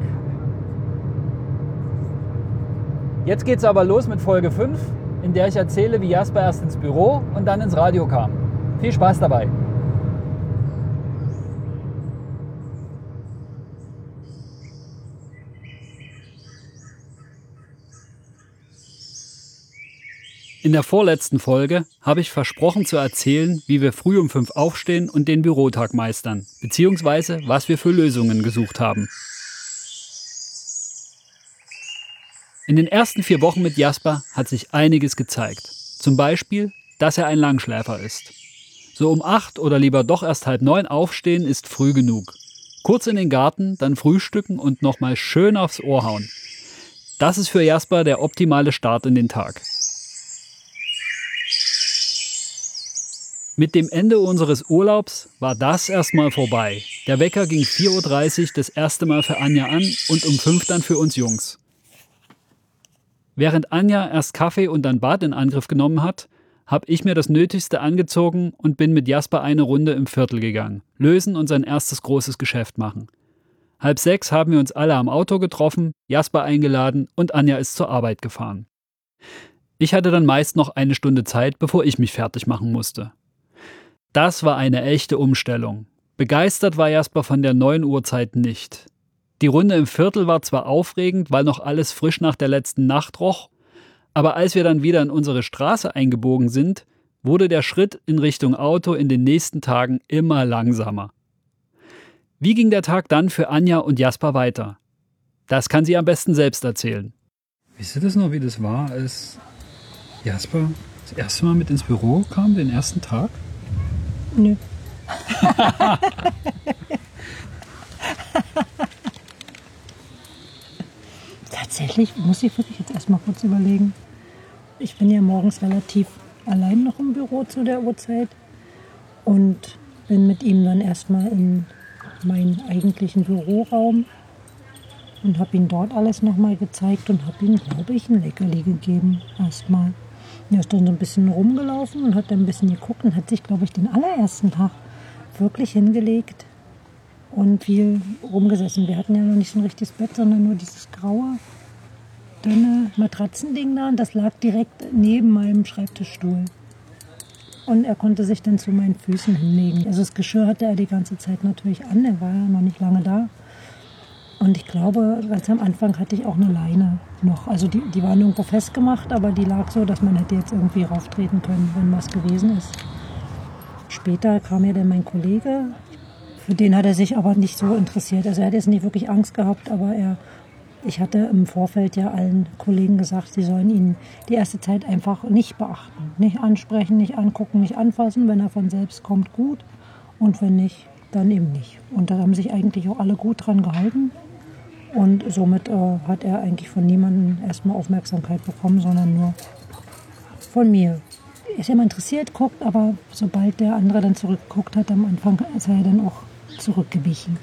Jetzt geht's aber los mit Folge 5, in der ich erzähle, wie Jasper erst ins Büro und dann ins Radio kam. Viel Spaß dabei! In der vorletzten Folge habe ich versprochen zu erzählen, wie wir früh um 5 aufstehen und den Bürotag meistern, beziehungsweise was wir für Lösungen gesucht haben. In den ersten 4 Wochen mit Jasper hat sich einiges gezeigt. Zum Beispiel, dass er ein Langschläfer ist. So um 8 oder lieber doch erst 8:30 aufstehen ist früh genug. Kurz in den Garten, dann frühstücken und nochmal schön aufs Ohr hauen. Das ist für Jasper der optimale Start in den Tag. Mit dem Ende unseres Urlaubs war das erstmal vorbei. Der Wecker ging 4:30 Uhr das erste Mal für Anja an und um 5 dann für uns Jungs. Während Anja erst Kaffee und dann Bad in Angriff genommen hat, habe ich mir das Nötigste angezogen und bin mit Jasper eine Runde im Viertel gegangen, lösen und sein erstes großes Geschäft machen. 5:30 haben wir uns alle am Auto getroffen, Jasper eingeladen und Anja ist zur Arbeit gefahren. Ich hatte dann meist noch eine Stunde Zeit, bevor ich mich fertig machen musste. Das war eine echte Umstellung. Begeistert war Jasper von der neuen Uhrzeit nicht. Die Runde im Viertel war zwar aufregend, weil noch alles frisch nach der letzten Nacht roch, aber als wir dann wieder in unsere Straße eingebogen sind, wurde der Schritt in Richtung Auto in den nächsten Tagen immer langsamer. Wie ging der Tag dann für Anja und Jasper weiter? Das kann sie am besten selbst erzählen. Wisst ihr das noch, wie das war, als Jasper das erste Mal mit ins Büro kam, den ersten Tag? Nö. Tatsächlich muss ich wirklich jetzt erstmal kurz überlegen. Ich bin ja morgens relativ allein noch im Büro zu der Uhrzeit und bin mit ihm dann erstmal in meinen eigentlichen Büroraum und habe ihm dort alles nochmal gezeigt und habe ihm, glaube ich, ein Leckerli gegeben erstmal. Er ist dann so ein bisschen rumgelaufen und hat dann ein bisschen geguckt und hat sich, glaube ich, den allerersten Tag wirklich hingelegt und viel rumgesessen. Wir hatten ja noch nicht so ein richtiges Bett, sondern nur dieses graue, dünne Matratzending da und das lag direkt neben meinem Schreibtischstuhl. Und er konnte sich dann zu meinen Füßen hinlegen. Also das Geschirr hatte er die ganze Zeit natürlich an, er war ja noch nicht lange da. Und ich glaube, ganz am Anfang hatte ich auch eine Leine noch. Also die war nirgendwo festgemacht, aber die lag so, dass man hätte jetzt irgendwie rauftreten können, wenn was gewesen ist. Später kam ja dann mein Kollege, für den hat er sich aber nicht so interessiert. Also er hat jetzt nicht wirklich Angst gehabt, aber ich hatte im Vorfeld ja allen Kollegen gesagt, sie sollen ihn die erste Zeit einfach nicht beachten. Nicht ansprechen, nicht angucken, nicht anfassen. Wenn er von selbst kommt, gut. Und wenn nicht, dann eben nicht. Und da haben sich eigentlich auch alle gut dran gehalten. Und somit hat er eigentlich von niemandem erstmal Aufmerksamkeit bekommen, sondern nur von mir. Er ist immer interessiert, guckt, aber sobald der andere dann zurückgeguckt hat, am Anfang ist er dann auch zurückgewichen.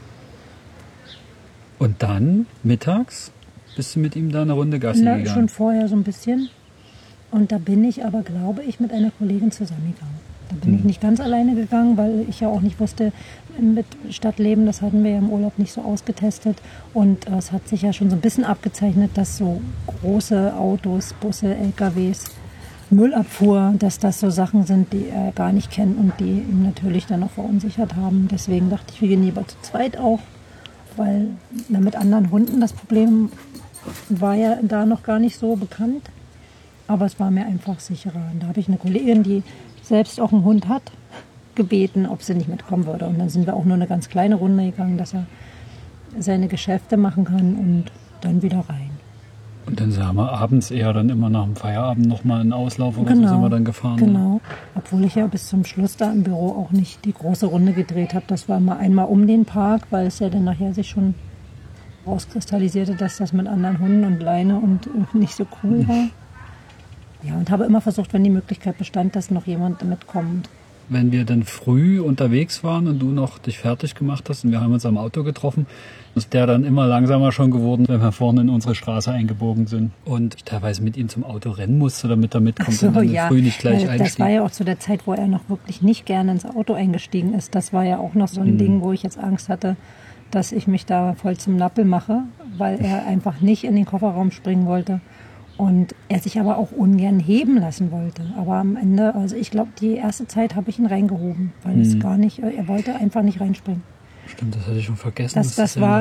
Und dann, mittags, bist du mit ihm da eine Runde Gassi gegangen? Schon vorher so ein bisschen. Und da bin ich aber, glaube ich, mit einer Kollegin zusammengegangen. Da bin ich nicht ganz alleine gegangen, weil ich ja auch nicht wusste, mit Stadtleben, das hatten wir ja im Urlaub nicht so ausgetestet. Und es hat sich ja schon so ein bisschen abgezeichnet, dass so große Autos, Busse, LKWs, Müllabfuhr, dass das so Sachen sind, die er gar nicht kennt und die ihn natürlich dann auch verunsichert haben. Deswegen dachte ich, wir gehen lieber zu zweit auch, weil mit anderen Hunden das Problem war ja da noch gar nicht so bekannt. Aber es war mir einfach sicherer. Und da habe ich eine Kollegin, die selbst auch einen Hund hat, gebeten, ob sie nicht mitkommen würde. Und dann sind wir auch nur eine ganz kleine Runde gegangen, dass er seine Geschäfte machen kann und dann wieder rein. Und dann sagen wir abends eher dann immer nach dem Feierabend nochmal einen Auslauf oder so sind wir dann gefahren. Genau, obwohl ich ja bis zum Schluss da im Büro auch nicht die große Runde gedreht habe. Das war mal einmal um den Park, weil es ja dann nachher sich schon rauskristallisierte, dass das mit anderen Hunden und Leine und nicht so cool war. Ja, und habe immer versucht, wenn die Möglichkeit bestand, dass noch jemand mitkommt. Wenn wir dann früh unterwegs waren und du noch dich fertig gemacht hast und wir haben uns am Auto getroffen, ist der dann immer langsamer schon geworden, wenn wir vorne in unsere Straße eingebogen sind. Und ich teilweise mit ihm zum Auto rennen musste, damit er mitkommt und dann früh nicht gleich einstieg. Das war ja auch zu der Zeit, wo er noch wirklich nicht gerne ins Auto eingestiegen ist. Das war ja auch noch so ein Ding, wo ich jetzt Angst hatte, dass ich mich da voll zum Nappel mache, weil er einfach nicht in den Kofferraum springen wollte. Und er sich aber auch ungern heben lassen wollte. Aber am Ende, also ich glaube, die erste Zeit habe ich ihn reingehoben, weil es gar nicht, er wollte einfach nicht reinspringen. Stimmt, das hatte ich schon vergessen. Das war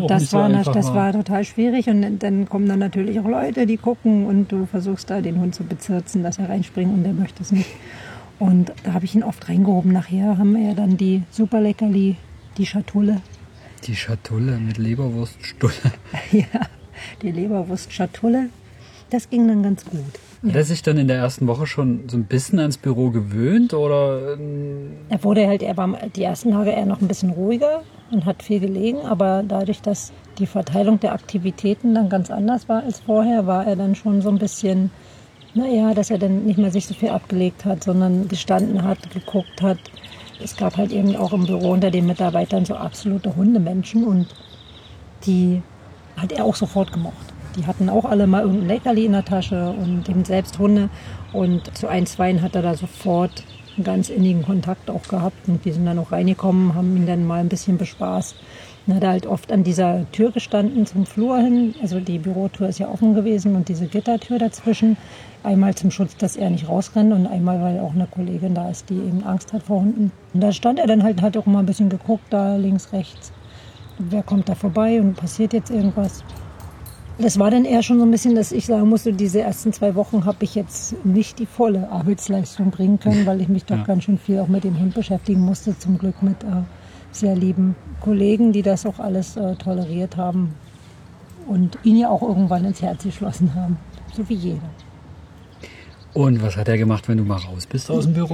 total schwierig. Und dann kommen dann natürlich auch Leute, die gucken und du versuchst da den Hund zu bezirzen, dass er reinspringt und der möchte es nicht. Und da habe ich ihn oft reingehoben. Nachher haben wir dann die Superleckerli, die Schatulle. Die Schatulle mit Leberwurststulle. Ja, die Leberwurstschatulle. Das ging dann ganz gut. Hat er sich dann in der ersten Woche schon so ein bisschen ans Büro gewöhnt? Oder? Er war die ersten Tage eher noch ein bisschen ruhiger und hat viel gelegen. Aber dadurch, dass die Verteilung der Aktivitäten dann ganz anders war als vorher, war er dann schon so ein bisschen, dass er dann nicht mehr sich so viel abgelegt hat, sondern gestanden hat, geguckt hat. Es gab halt eben auch im Büro unter den Mitarbeitern so absolute Hundemenschen und die hat er auch sofort gemocht. Die hatten auch alle mal irgendein Leckerli in der Tasche und eben selbst Hunde. Und zu ein, zweien hat er da sofort einen ganz innigen Kontakt auch gehabt. Und die sind dann auch reingekommen, haben ihn dann mal ein bisschen bespaßt. Dann hat er halt oft an dieser Tür gestanden zum Flur hin. Also die Bürotür ist ja offen gewesen und diese Gittertür dazwischen. Einmal zum Schutz, dass er nicht rausrennt und einmal, weil auch eine Kollegin da ist, die eben Angst hat vor Hunden. Und da stand er dann halt, hat auch mal ein bisschen geguckt, da links, rechts. Wer kommt da vorbei und passiert jetzt irgendwas? Das war dann eher schon so ein bisschen, dass ich sagen musste, diese ersten 2 Wochen habe ich jetzt nicht die volle Arbeitsleistung bringen können, weil ich mich doch ganz schön viel auch mit dem Hund beschäftigen musste. Zum Glück mit sehr lieben Kollegen, die das auch alles toleriert haben und ihn ja auch irgendwann ins Herz geschlossen haben, so wie jeder. Und was hat er gemacht, wenn du mal raus bist aus dem Büro?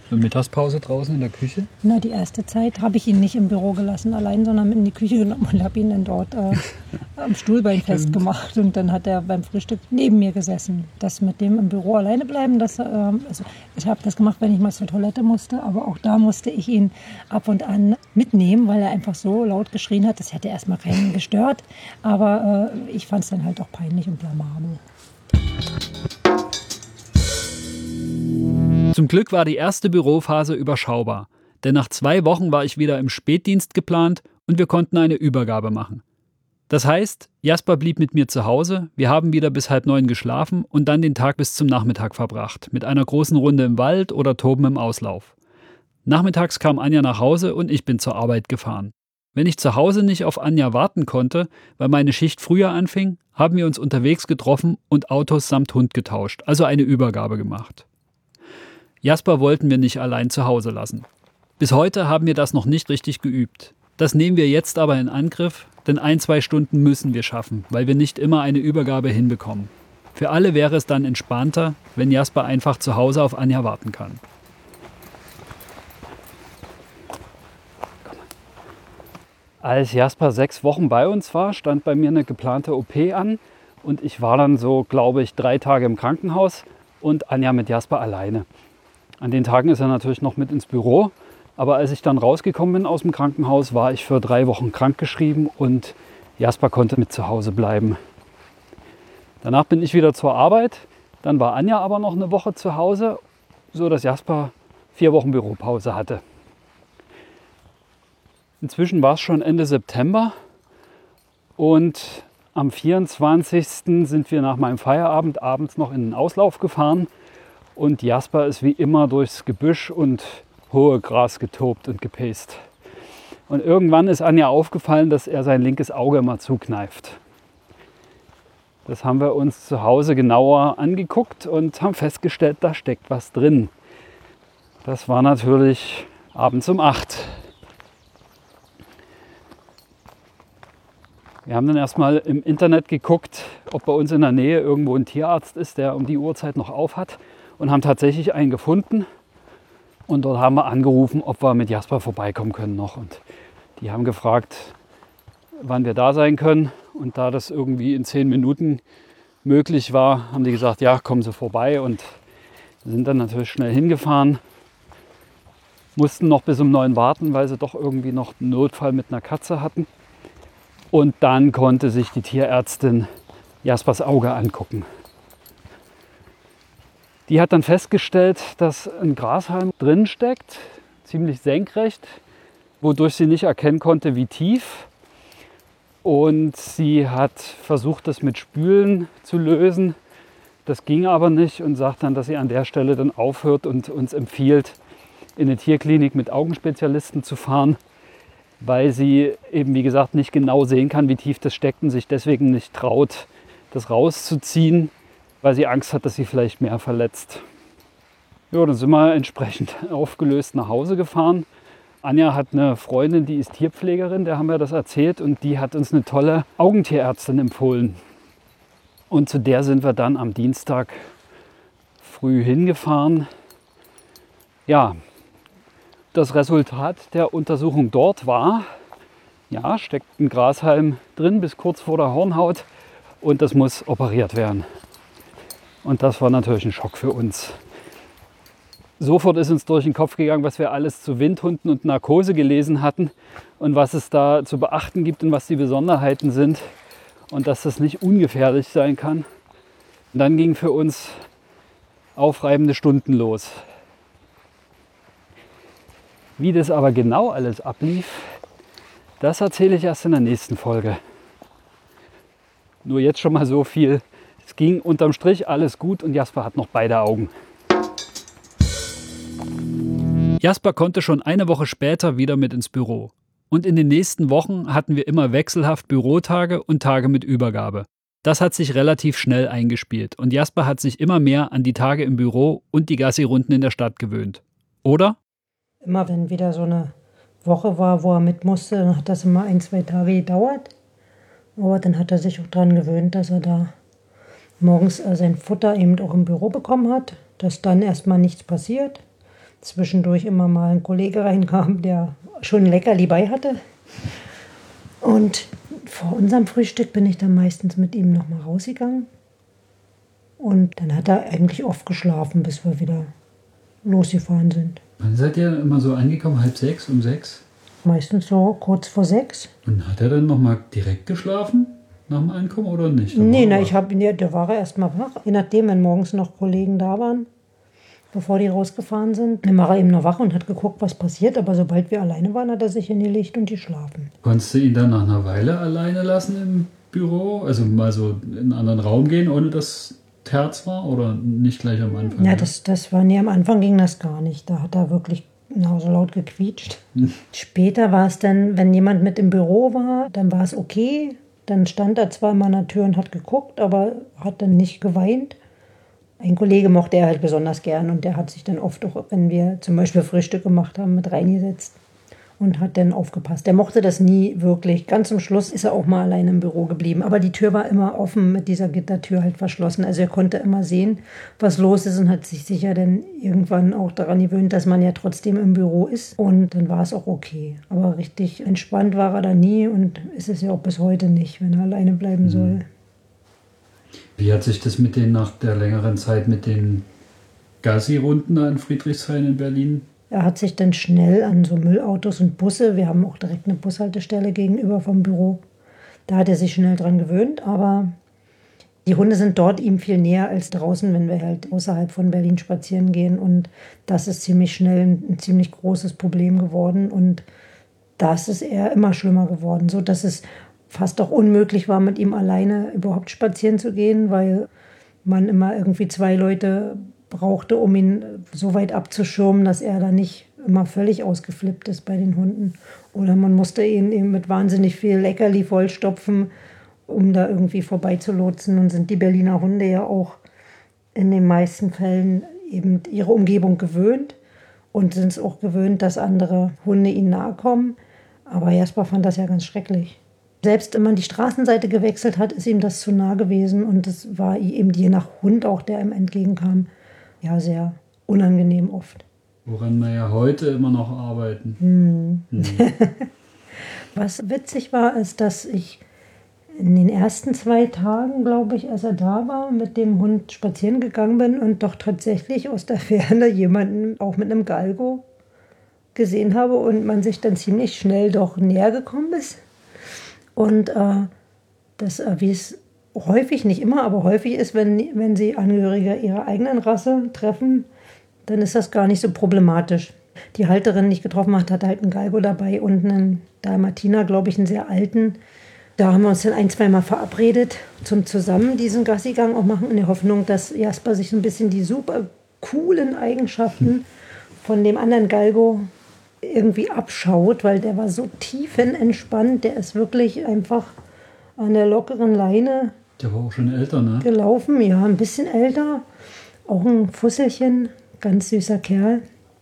Eine Mittagspause draußen in der Küche? Na, die erste Zeit habe ich ihn nicht im Büro gelassen allein, sondern mit in die Küche genommen und habe ihn dann dort am Stuhlbein festgemacht. Und dann hat er beim Frühstück neben mir gesessen. Das mit dem im Büro alleine bleiben, also ich habe das gemacht, wenn ich mal zur Toilette musste, aber auch da musste ich ihn ab und an mitnehmen, weil er einfach so laut geschrien hat. Das hätte erstmal keinen gestört, aber ich fand es dann halt auch peinlich und blamabel. Zum Glück war die erste Bürophase überschaubar, denn nach 2 Wochen war ich wieder im Spätdienst geplant und wir konnten eine Übergabe machen. Das heißt, Jasper blieb mit mir zu Hause, wir haben wieder bis 8:30 geschlafen und dann den Tag bis zum Nachmittag verbracht, mit einer großen Runde im Wald oder Toben im Auslauf. Nachmittags kam Anja nach Hause und ich bin zur Arbeit gefahren. Wenn ich zu Hause nicht auf Anja warten konnte, weil meine Schicht früher anfing, haben wir uns unterwegs getroffen und Autos samt Hund getauscht, also eine Übergabe gemacht. Jasper wollten wir nicht allein zu Hause lassen. Bis heute haben wir das noch nicht richtig geübt. Das nehmen wir jetzt aber in Angriff, denn 1-2 Stunden müssen wir schaffen, weil wir nicht immer eine Übergabe hinbekommen. Für alle wäre es dann entspannter, wenn Jasper einfach zu Hause auf Anja warten kann. Als Jasper 6 Wochen bei uns war, stand bei mir eine geplante OP an und ich war dann so, glaube ich, 3 Tage im Krankenhaus und Anja mit Jasper alleine. An den Tagen ist er natürlich noch mit ins Büro, aber als ich dann rausgekommen bin aus dem Krankenhaus, war ich für 3 Wochen krankgeschrieben und Jasper konnte mit zu Hause bleiben. Danach bin ich wieder zur Arbeit, dann war Anja aber noch eine Woche zu Hause, so dass Jasper 4 Wochen Büropause hatte. Inzwischen war es schon Ende September und am 24. sind wir nach meinem Feierabend abends noch in den Auslauf gefahren. Und Jasper ist wie immer durchs Gebüsch und hohe Gras getobt und gepäst. Und irgendwann ist Anja aufgefallen, dass er sein linkes Auge immer zukneift. Das haben wir uns zu Hause genauer angeguckt und haben festgestellt, da steckt was drin. Das war natürlich abends um 8. Wir haben dann erstmal im Internet geguckt, ob bei uns in der Nähe irgendwo ein Tierarzt ist, der um die Uhrzeit noch auf hat. Und haben tatsächlich einen gefunden. Und dort haben wir angerufen, ob wir mit Jasper vorbeikommen können noch. Und die haben gefragt, wann wir da sein können. Und da das irgendwie in 10 Minuten möglich war, haben die gesagt, ja, kommen Sie vorbei. Und wir sind dann natürlich schnell hingefahren. Mussten noch bis um 9 warten, weil sie doch irgendwie noch einen Notfall mit einer Katze hatten. Und dann konnte sich die Tierärztin Jaspers Auge angucken. Die hat dann festgestellt, dass ein Grashalm drin steckt, ziemlich senkrecht, wodurch sie nicht erkennen konnte, wie tief. Und sie hat versucht, das mit Spülen zu lösen. Das ging aber nicht und sagt dann, dass sie an der Stelle dann aufhört und uns empfiehlt, in eine Tierklinik mit Augenspezialisten zu fahren, weil sie eben, wie gesagt, nicht genau sehen kann, wie tief das steckt und sich deswegen nicht traut, das rauszuziehen, weil sie Angst hat, dass sie vielleicht mehr verletzt. Ja, dann sind wir entsprechend aufgelöst nach Hause gefahren. Anja hat eine Freundin, die ist Tierpflegerin, der haben wir das erzählt und die hat uns eine tolle Augentierärztin empfohlen. Und zu der sind wir dann am Dienstag früh hingefahren. Ja, das Resultat der Untersuchung dort war, ja, steckt ein Grashalm drin bis kurz vor der Hornhaut und das muss operiert werden. Und das war natürlich ein Schock für uns. Sofort ist uns durch den Kopf gegangen, was wir alles zu Windhunden und Narkose gelesen hatten und was es da zu beachten gibt und was die Besonderheiten sind und dass das nicht ungefährlich sein kann. Und dann gingen für uns aufreibende Stunden los. Wie das aber genau alles ablief, das erzähle ich erst in der nächsten Folge. Nur jetzt schon mal so viel. Es ging unterm Strich alles gut und Jasper hat noch beide Augen. Jasper konnte schon eine Woche später wieder mit ins Büro. Und in den nächsten Wochen hatten wir immer wechselhaft Bürotage und Tage mit Übergabe. Das hat sich relativ schnell eingespielt und Jasper hat sich immer mehr an die Tage im Büro und die Gassi-Runden in der Stadt gewöhnt. Oder? Immer wenn wieder so eine Woche war, wo er mit musste, dann hat das immer 1-2 Tage gedauert. Aber dann hat er sich auch daran gewöhnt, dass er da morgens sein Futter eben auch im Büro bekommen hat, dass dann erstmal nichts passiert. zwischendurch immer mal ein Kollege reinkam, der schon ein Leckerli bei hatte. Und vor unserem Frühstück bin ich dann meistens mit ihm nochmal rausgegangen. Und dann hat er eigentlich oft geschlafen, bis wir wieder losgefahren sind. Wann seid ihr immer so angekommen? 5:30, um 6? Meistens so kurz vor 6. Und hat er dann nochmal direkt geschlafen nach dem Ankommen oder nicht? Nee, da war er erst mal wach. Je nachdem, wenn morgens noch Kollegen da waren, bevor die rausgefahren sind, dann war er eben noch wach und hat geguckt, was passiert. Aber sobald wir alleine waren, hat er sich hingelegt und geschlafen. Konntest du ihn dann nach einer Weile alleine lassen im Büro? Also mal so in einen anderen Raum gehen, ohne dass Terz war oder nicht gleich am Anfang? Ja, das war am Anfang ging das gar nicht. Da hat er wirklich so laut gequietscht. Später war es dann, wenn jemand mit im Büro war, dann war es okay. Dann stand er zwar mal an der Tür und hat geguckt, aber hat dann nicht geweint. Ein Kollege mochte er halt besonders gern und der hat sich dann oft auch, wenn wir zum Beispiel Frühstück gemacht haben, mit reingesetzt und hat dann aufgepasst. Der mochte das nie wirklich. Ganz zum Schluss ist er auch mal alleine im Büro geblieben. Aber die Tür war immer offen, mit dieser Gittertür halt verschlossen. Also er konnte immer sehen, was los ist und hat sich sicher dann irgendwann auch daran gewöhnt, dass man ja trotzdem im Büro ist. Und dann war es auch okay. Aber richtig entspannt war er da nie und ist es ja auch bis heute nicht, wenn er alleine bleiben soll. Wie hat sich das mit den nach der längeren Zeit mit den Gassi-Runden da in Friedrichshain in Berlin? Er hat sich dann schnell an so Müllautos und Busse, wir haben auch direkt eine Bushaltestelle gegenüber vom Büro, da hat er sich schnell dran gewöhnt, aber die Hunde sind dort ihm viel näher als draußen, wenn wir halt außerhalb von Berlin spazieren gehen und das ist ziemlich schnell ein ziemlich großes Problem geworden und das ist eher immer schlimmer geworden, so dass es fast auch unmöglich war, mit ihm alleine überhaupt spazieren zu gehen, weil man immer irgendwie 2 Leute brauchte, um ihn so weit abzuschirmen, dass er da nicht immer völlig ausgeflippt ist bei den Hunden. Oder man musste ihn eben mit wahnsinnig viel Leckerli vollstopfen, um da irgendwie vorbeizulotsen. Und sind die Berliner Hunde ja auch in den meisten Fällen eben ihre Umgebung gewöhnt und sind es auch gewöhnt, dass andere Hunde ihnen nahe kommen. Aber Jasper fand das ja ganz schrecklich. Selbst wenn man die Straßenseite gewechselt hat, ist ihm das zu nah gewesen. Und das war eben je nach Hund auch, der ihm entgegenkam, ja, sehr unangenehm oft. Woran wir ja heute immer noch arbeiten. Was witzig war, ist, dass ich in den ersten 2 Tagen, glaube ich, als er da war, mit dem Hund spazieren gegangen bin und doch tatsächlich aus der Ferne jemanden auch mit einem Galgo gesehen habe und man sich dann ziemlich schnell doch näher gekommen ist. Und das, wie es häufig, nicht immer, aber häufig ist, wenn sie Angehörige ihrer eigenen Rasse treffen, dann ist das gar nicht so problematisch. Die Halterin, die ich getroffen hat, hatte halt einen Galgo dabei und einen Dalmatiner, glaube ich, einen sehr alten. Da haben wir uns dann 1-2 Mal verabredet, zum zusammen diesen Gassigang auch machen, in der Hoffnung, dass Jasper sich ein bisschen die super coolen Eigenschaften von dem anderen Galgo irgendwie abschaut, weil der war so tiefenentspannt, der ist wirklich einfach an der lockeren Leine. Der war auch schon älter, ne? Gelaufen, ja, ein bisschen älter. Auch ein Fusselchen, ganz süßer Kerl.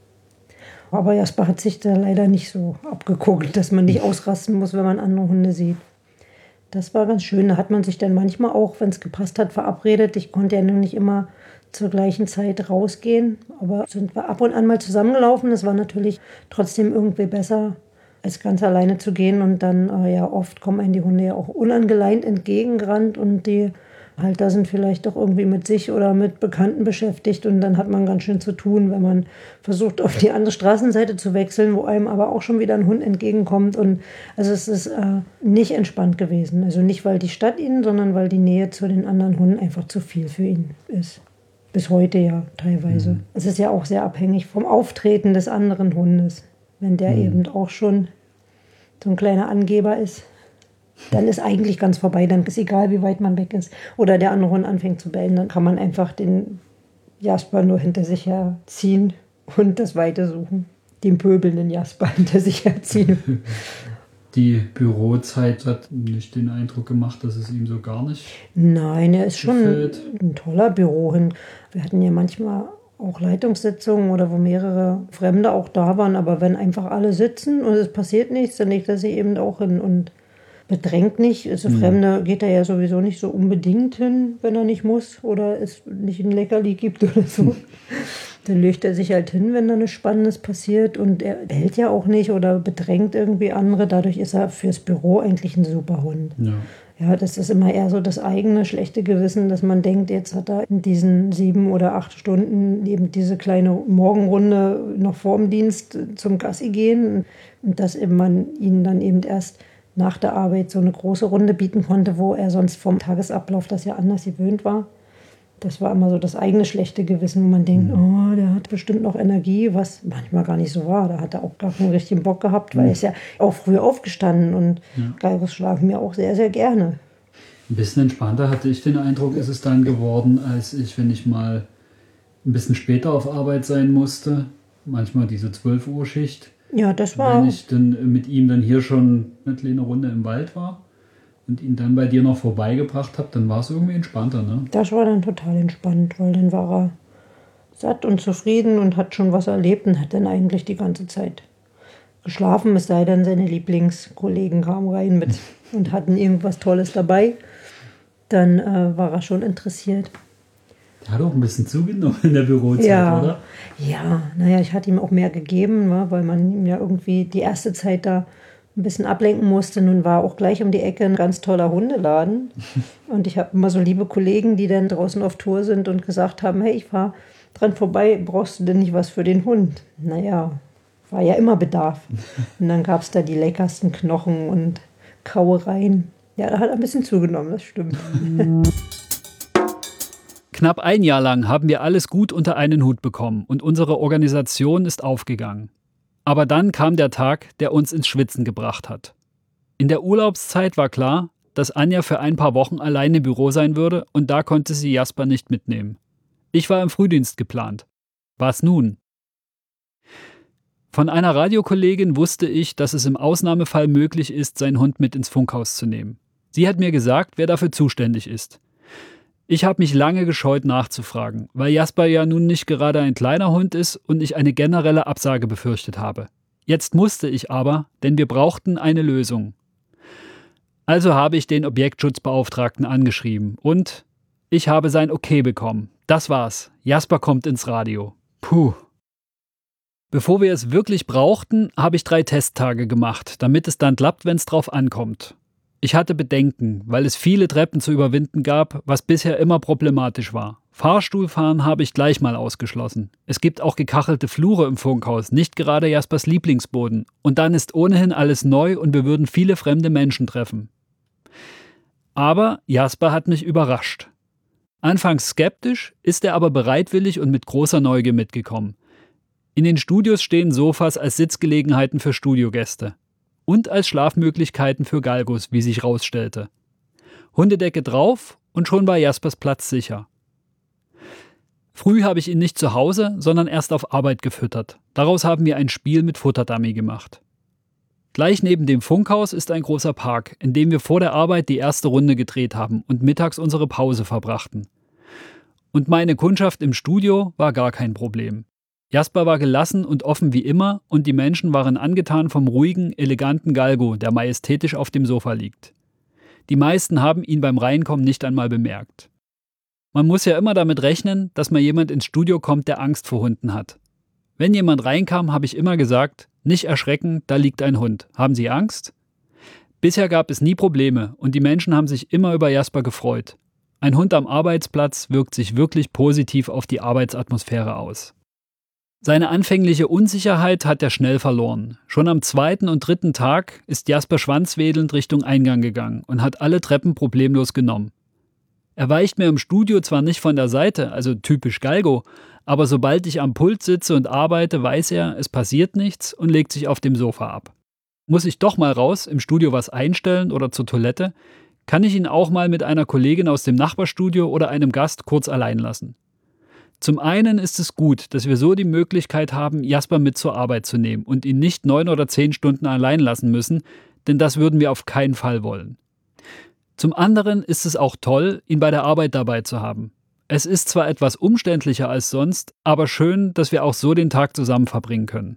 Aber Jasper hat sich da leider nicht so abgeguckt, dass man nicht ausrasten muss, wenn man andere Hunde sieht. Das war ganz schön. Da hat man sich dann manchmal auch, wenn es gepasst hat, verabredet. Ich konnte ja nun nicht immer zur gleichen Zeit rausgehen. Aber sind wir ab und an mal zusammengelaufen. Das war natürlich trotzdem irgendwie besser, als ganz alleine zu gehen. Und dann, ja, oft kommen einem die Hunde ja auch unangeleint entgegengerannt und die Halter sind vielleicht doch irgendwie mit sich oder mit Bekannten beschäftigt und dann hat man ganz schön zu tun, wenn man versucht, auf die andere Straßenseite zu wechseln, wo einem aber auch schon wieder ein Hund entgegenkommt. Und also es ist nicht entspannt gewesen. Also nicht, weil die Stadt ihn, sondern weil die Nähe zu den anderen Hunden einfach zu viel für ihn ist. Bis heute ja teilweise. Es ist ja auch sehr abhängig vom Auftreten des anderen Hundes. Wenn der eben auch schon so ein kleiner Angeber ist, dann ist eigentlich ganz vorbei. Dann ist egal, wie weit man weg ist. Oder der andere Hund anfängt zu bellen. Dann kann man einfach den Jasper nur hinter sich herziehen und das Weite suchen. Den pöbelnden Jasper hinter sich herziehen. Die Bürozeit hat nicht den Eindruck gemacht, dass es ihm so gar nicht Nein, er ist gefällt. Schon ein toller Bürohund. Wir hatten ja manchmal auch Leitungssitzungen oder wo mehrere Fremde auch da waren. Aber wenn einfach alle sitzen und es passiert nichts, dann legt er sich eben auch hin und bedrängt nicht. Also Fremde geht er ja sowieso nicht so unbedingt hin, wenn er nicht muss oder es nicht ein Leckerli gibt oder so. Dann legt er sich halt hin, wenn da nichts Spannendes passiert und er bellt ja auch nicht oder bedrängt irgendwie andere. Dadurch ist er fürs Büro eigentlich ein super Hund. Ja. Ja, das ist immer eher so das eigene schlechte Gewissen, dass man denkt, jetzt hat er in diesen 7 oder 8 Stunden eben diese kleine Morgenrunde noch vorm Dienst zum Gassi gehen und dass eben man ihn dann eben erst nach der Arbeit so eine große Runde bieten konnte, wo er sonst vom Tagesablauf das ja anders gewöhnt war. Das war immer so das eigene schlechte Gewissen, wo man denkt, oh, der hat bestimmt noch Energie, was manchmal gar nicht so war. Da hat er auch gar keinen richtigen Bock gehabt, weil er ist ja auch früh aufgestanden und Galgos schlafen mir auch sehr, sehr gerne. Ein bisschen entspannter hatte ich den Eindruck, ist es dann geworden, als ich, wenn ich mal ein bisschen später auf Arbeit sein musste, manchmal diese 12-Uhr-Schicht. Ja, das war... Wenn ich dann mit ihm dann hier schon eine kleine Runde im Wald war und ihn dann bei dir noch vorbeigebracht habe, dann war es irgendwie entspannter, ne? Das war dann total entspannt, weil dann war er satt und zufrieden und hat schon was erlebt und hat dann eigentlich die ganze Zeit geschlafen, es sei denn, seine Lieblingskollegen kamen rein mit und hatten irgendwas Tolles dabei. Dann war er schon interessiert. Der hat auch ein bisschen zugenommen in der Bürozeit, ja, oder? Ja, naja, ich hatte ihm auch mehr gegeben, weil man ihm ja irgendwie die erste Zeit da ein bisschen ablenken musste. Nun war auch gleich um die Ecke ein ganz toller Hundeladen. Und ich habe immer so liebe Kollegen, die dann draußen auf Tour sind und gesagt haben, hey, ich fahre dran vorbei, brauchst du denn nicht was für den Hund? Naja, war ja immer Bedarf. Und dann gab es da die leckersten Knochen und Kauereien. Ja, da hat er ein bisschen zugenommen, das stimmt. Knapp ein Jahr lang haben wir alles gut unter einen Hut bekommen und unsere Organisation ist aufgegangen. Aber dann kam der Tag, der uns ins Schwitzen gebracht hat. In der Urlaubszeit war klar, dass Anja für ein paar Wochen alleine im Büro sein würde und da konnte sie Jasper nicht mitnehmen. Ich war im Frühdienst geplant. Was nun? Von einer Radiokollegin wusste ich, dass es im Ausnahmefall möglich ist, seinen Hund mit ins Funkhaus zu nehmen. Sie hat mir gesagt, wer dafür zuständig ist. Ich habe mich lange gescheut nachzufragen, weil Jasper ja nun nicht gerade ein kleiner Hund ist und ich eine generelle Absage befürchtet habe. Jetzt musste ich aber, denn wir brauchten eine Lösung. Also habe ich den Objektschutzbeauftragten angeschrieben und ich habe sein Okay bekommen. Das war's. Jasper kommt ins Radio. Puh. Bevor wir es wirklich brauchten, habe ich 3 Testtage gemacht, damit es dann klappt, wenn es drauf ankommt. Ich hatte Bedenken, weil es viele Treppen zu überwinden gab, was bisher immer problematisch war. Fahrstuhlfahren habe ich gleich mal ausgeschlossen. Es gibt auch gekachelte Flure im Funkhaus, nicht gerade Jaspers Lieblingsboden. Und dann ist ohnehin alles neu und wir würden viele fremde Menschen treffen. Aber Jasper hat mich überrascht. Anfangs skeptisch, ist er aber bereitwillig und mit großer Neugier mitgekommen. In den Studios stehen Sofas als Sitzgelegenheiten für Studiogäste. Und als Schlafmöglichkeiten für Galgos, wie sich rausstellte. Hundedecke drauf und schon war Jaspers Platz sicher. Früh habe ich ihn nicht zu Hause, sondern erst auf Arbeit gefüttert. Daraus haben wir ein Spiel mit Futterdummy gemacht. Gleich neben dem Funkhaus ist ein großer Park, in dem wir vor der Arbeit die erste Runde gedreht haben und mittags unsere Pause verbrachten. Und meine Kundschaft im Studio war gar kein Problem. Jasper war gelassen und offen wie immer und die Menschen waren angetan vom ruhigen, eleganten Galgo, der majestätisch auf dem Sofa liegt. Die meisten haben ihn beim Reinkommen nicht einmal bemerkt. Man muss ja immer damit rechnen, dass mal jemand ins Studio kommt, der Angst vor Hunden hat. Wenn jemand reinkam, habe ich immer gesagt, nicht erschrecken, da liegt ein Hund. Haben Sie Angst? Bisher gab es nie Probleme und die Menschen haben sich immer über Jasper gefreut. Ein Hund am Arbeitsplatz wirkt sich wirklich positiv auf die Arbeitsatmosphäre aus. Seine anfängliche Unsicherheit hat er schnell verloren. Schon am 2. und 3. Tag ist Jasper schwanzwedelnd Richtung Eingang gegangen und hat alle Treppen problemlos genommen. Er weicht mir im Studio zwar nicht von der Seite, also typisch Galgo, aber sobald ich am Pult sitze und arbeite, weiß er, es passiert nichts und legt sich auf dem Sofa ab. Muss ich doch mal raus, im Studio was einstellen oder zur Toilette, kann ich ihn auch mal mit einer Kollegin aus dem Nachbarstudio oder einem Gast kurz allein lassen. Zum einen ist es gut, dass wir so die Möglichkeit haben, Jasper mit zur Arbeit zu nehmen und ihn nicht 9 oder 10 Stunden allein lassen müssen, denn das würden wir auf keinen Fall wollen. Zum anderen ist es auch toll, ihn bei der Arbeit dabei zu haben. Es ist zwar etwas umständlicher als sonst, aber schön, dass wir auch so den Tag zusammen verbringen können.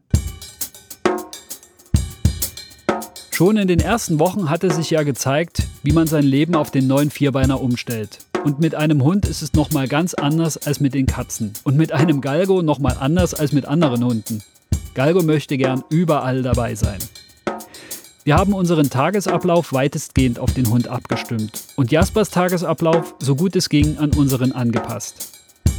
Schon in den ersten Wochen hatte sich ja gezeigt, wie man sein Leben auf den neuen Vierbeiner umstellt. Und mit einem Hund ist es nochmal ganz anders als mit den Katzen. Und mit einem Galgo nochmal anders als mit anderen Hunden. Galgo möchte gern überall dabei sein. Wir haben unseren Tagesablauf weitestgehend auf den Hund abgestimmt und Jaspers Tagesablauf, so gut es ging, an unseren angepasst.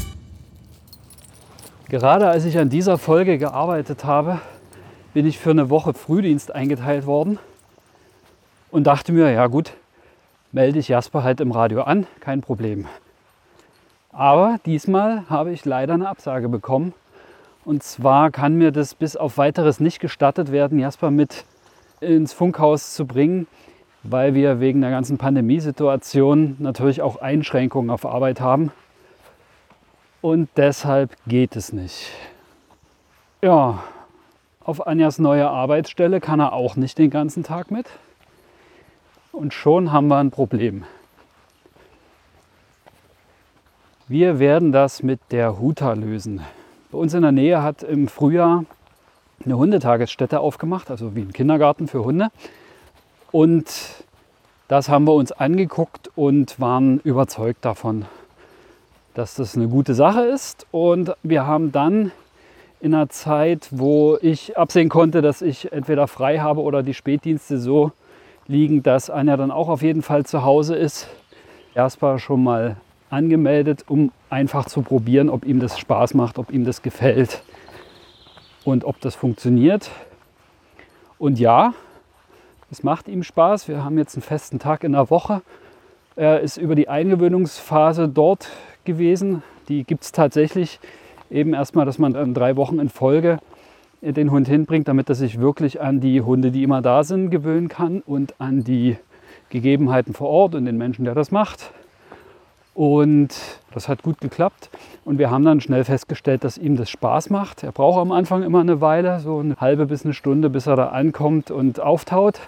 Gerade als ich an dieser Folge gearbeitet habe, bin ich für eine Woche Frühdienst eingeteilt worden und dachte mir, ja gut, melde ich Jasper halt im Radio an, kein Problem. Aber diesmal habe ich leider eine Absage bekommen. Und zwar kann mir das bis auf Weiteres nicht gestattet werden, Jasper mit ins Funkhaus zu bringen, weil wir wegen der ganzen Pandemiesituation natürlich auch Einschränkungen auf Arbeit haben. Und deshalb geht es nicht. Ja, auf Anjas neue Arbeitsstelle kann er auch nicht den ganzen Tag mit. Und schon haben wir ein Problem. Wir werden das mit der Huta lösen. Bei uns in der Nähe hat im Frühjahr eine Hundetagesstätte aufgemacht, also wie ein Kindergarten für Hunde. Und das haben wir uns angeguckt und waren überzeugt davon, dass das eine gute Sache ist. Und wir haben dann in einer Zeit, wo ich absehen konnte, dass ich entweder frei habe oder die Spätdienste so liegen, dass Anja dann auch auf jeden Fall zu Hause ist, Jasper schon mal angemeldet, um einfach zu probieren, ob ihm das Spaß macht, ob ihm das gefällt. Und ob das funktioniert. Und ja, es macht ihm Spaß. Wir haben jetzt einen festen Tag in der Woche. Er ist über die Eingewöhnungsphase dort gewesen. Die gibt es tatsächlich eben erstmal, dass man dann 3 Wochen in Folge den Hund hinbringt, damit er sich wirklich an die Hunde, die immer da sind, gewöhnen kann und an die Gegebenheiten vor Ort und den Menschen, der das macht. Und das hat gut geklappt und wir haben dann schnell festgestellt, dass ihm das Spaß macht. Er braucht am Anfang immer eine Weile, so eine halbe bis eine Stunde, bis er da ankommt und auftaut.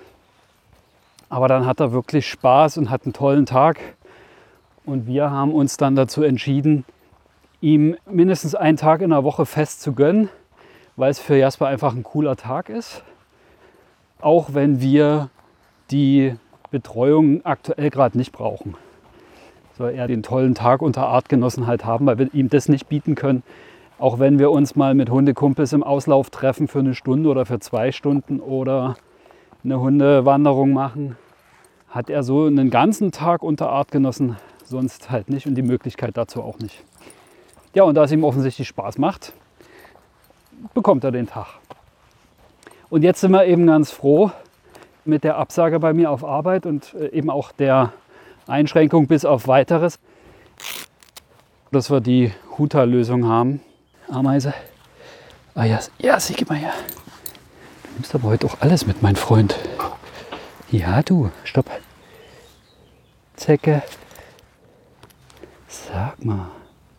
Aber dann hat er wirklich Spaß und hat einen tollen Tag. Und wir haben uns dann dazu entschieden, ihm mindestens einen Tag in der Woche fest zu gönnen, weil es für Jasper einfach ein cooler Tag ist. Auch wenn wir die Betreuung aktuell gerade nicht brauchen. Soll er den tollen Tag unter Artgenossen halt haben, weil wir ihm das nicht bieten können. Auch wenn wir uns mal mit Hundekumpels im Auslauf treffen für eine Stunde oder für 2 Stunden oder eine Hundewanderung machen, hat er so einen ganzen Tag unter Artgenossen sonst halt nicht und die Möglichkeit dazu auch nicht. Ja, und da es ihm offensichtlich Spaß macht, bekommt er den Tag. Und jetzt sind wir eben ganz froh mit der Absage bei mir auf Arbeit und eben auch der Einschränkung bis auf Weiteres, dass wir die Huta-Lösung haben. Ameise. Ah ja, ja, sieh mal her. Du nimmst aber heute auch alles mit, mein Freund. Ja, du, stopp. Zecke. Sag mal.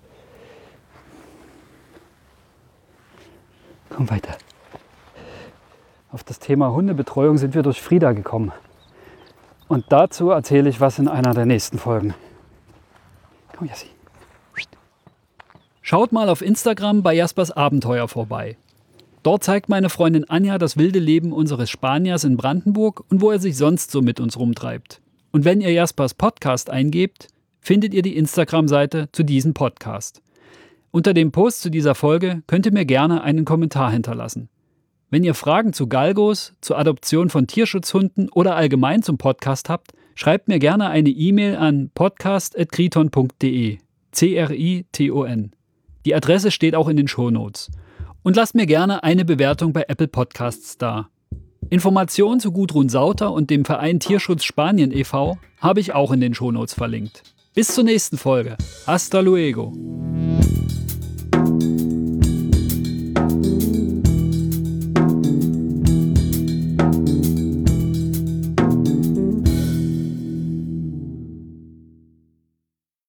Komm weiter. Auf das Thema Hundebetreuung sind wir durch Frieda gekommen. Und dazu erzähle ich was in einer der nächsten Folgen. Komm, Jassi. Schaut mal auf Instagram bei Jaspers Abenteuer vorbei. Dort zeigt meine Freundin Anja das wilde Leben unseres Spaniers in Brandenburg und wo er sich sonst so mit uns rumtreibt. Und wenn ihr Jaspers Podcast eingebt, findet ihr die Instagram-Seite zu diesem Podcast. Unter dem Post zu dieser Folge könnt ihr mir gerne einen Kommentar hinterlassen. Wenn ihr Fragen zu Galgos, zur Adoption von Tierschutzhunden oder allgemein zum Podcast habt, schreibt mir gerne eine E-Mail an podcast@kriton.de. C-R-I-T-O-N. Die Adresse steht auch in den Shownotes. Und lasst mir gerne eine Bewertung bei Apple Podcasts da. Informationen zu Gudrun Sauter und dem Verein Tierschutz Spanien e.V. habe ich auch in den Shownotes verlinkt. Bis zur nächsten Folge. Hasta luego.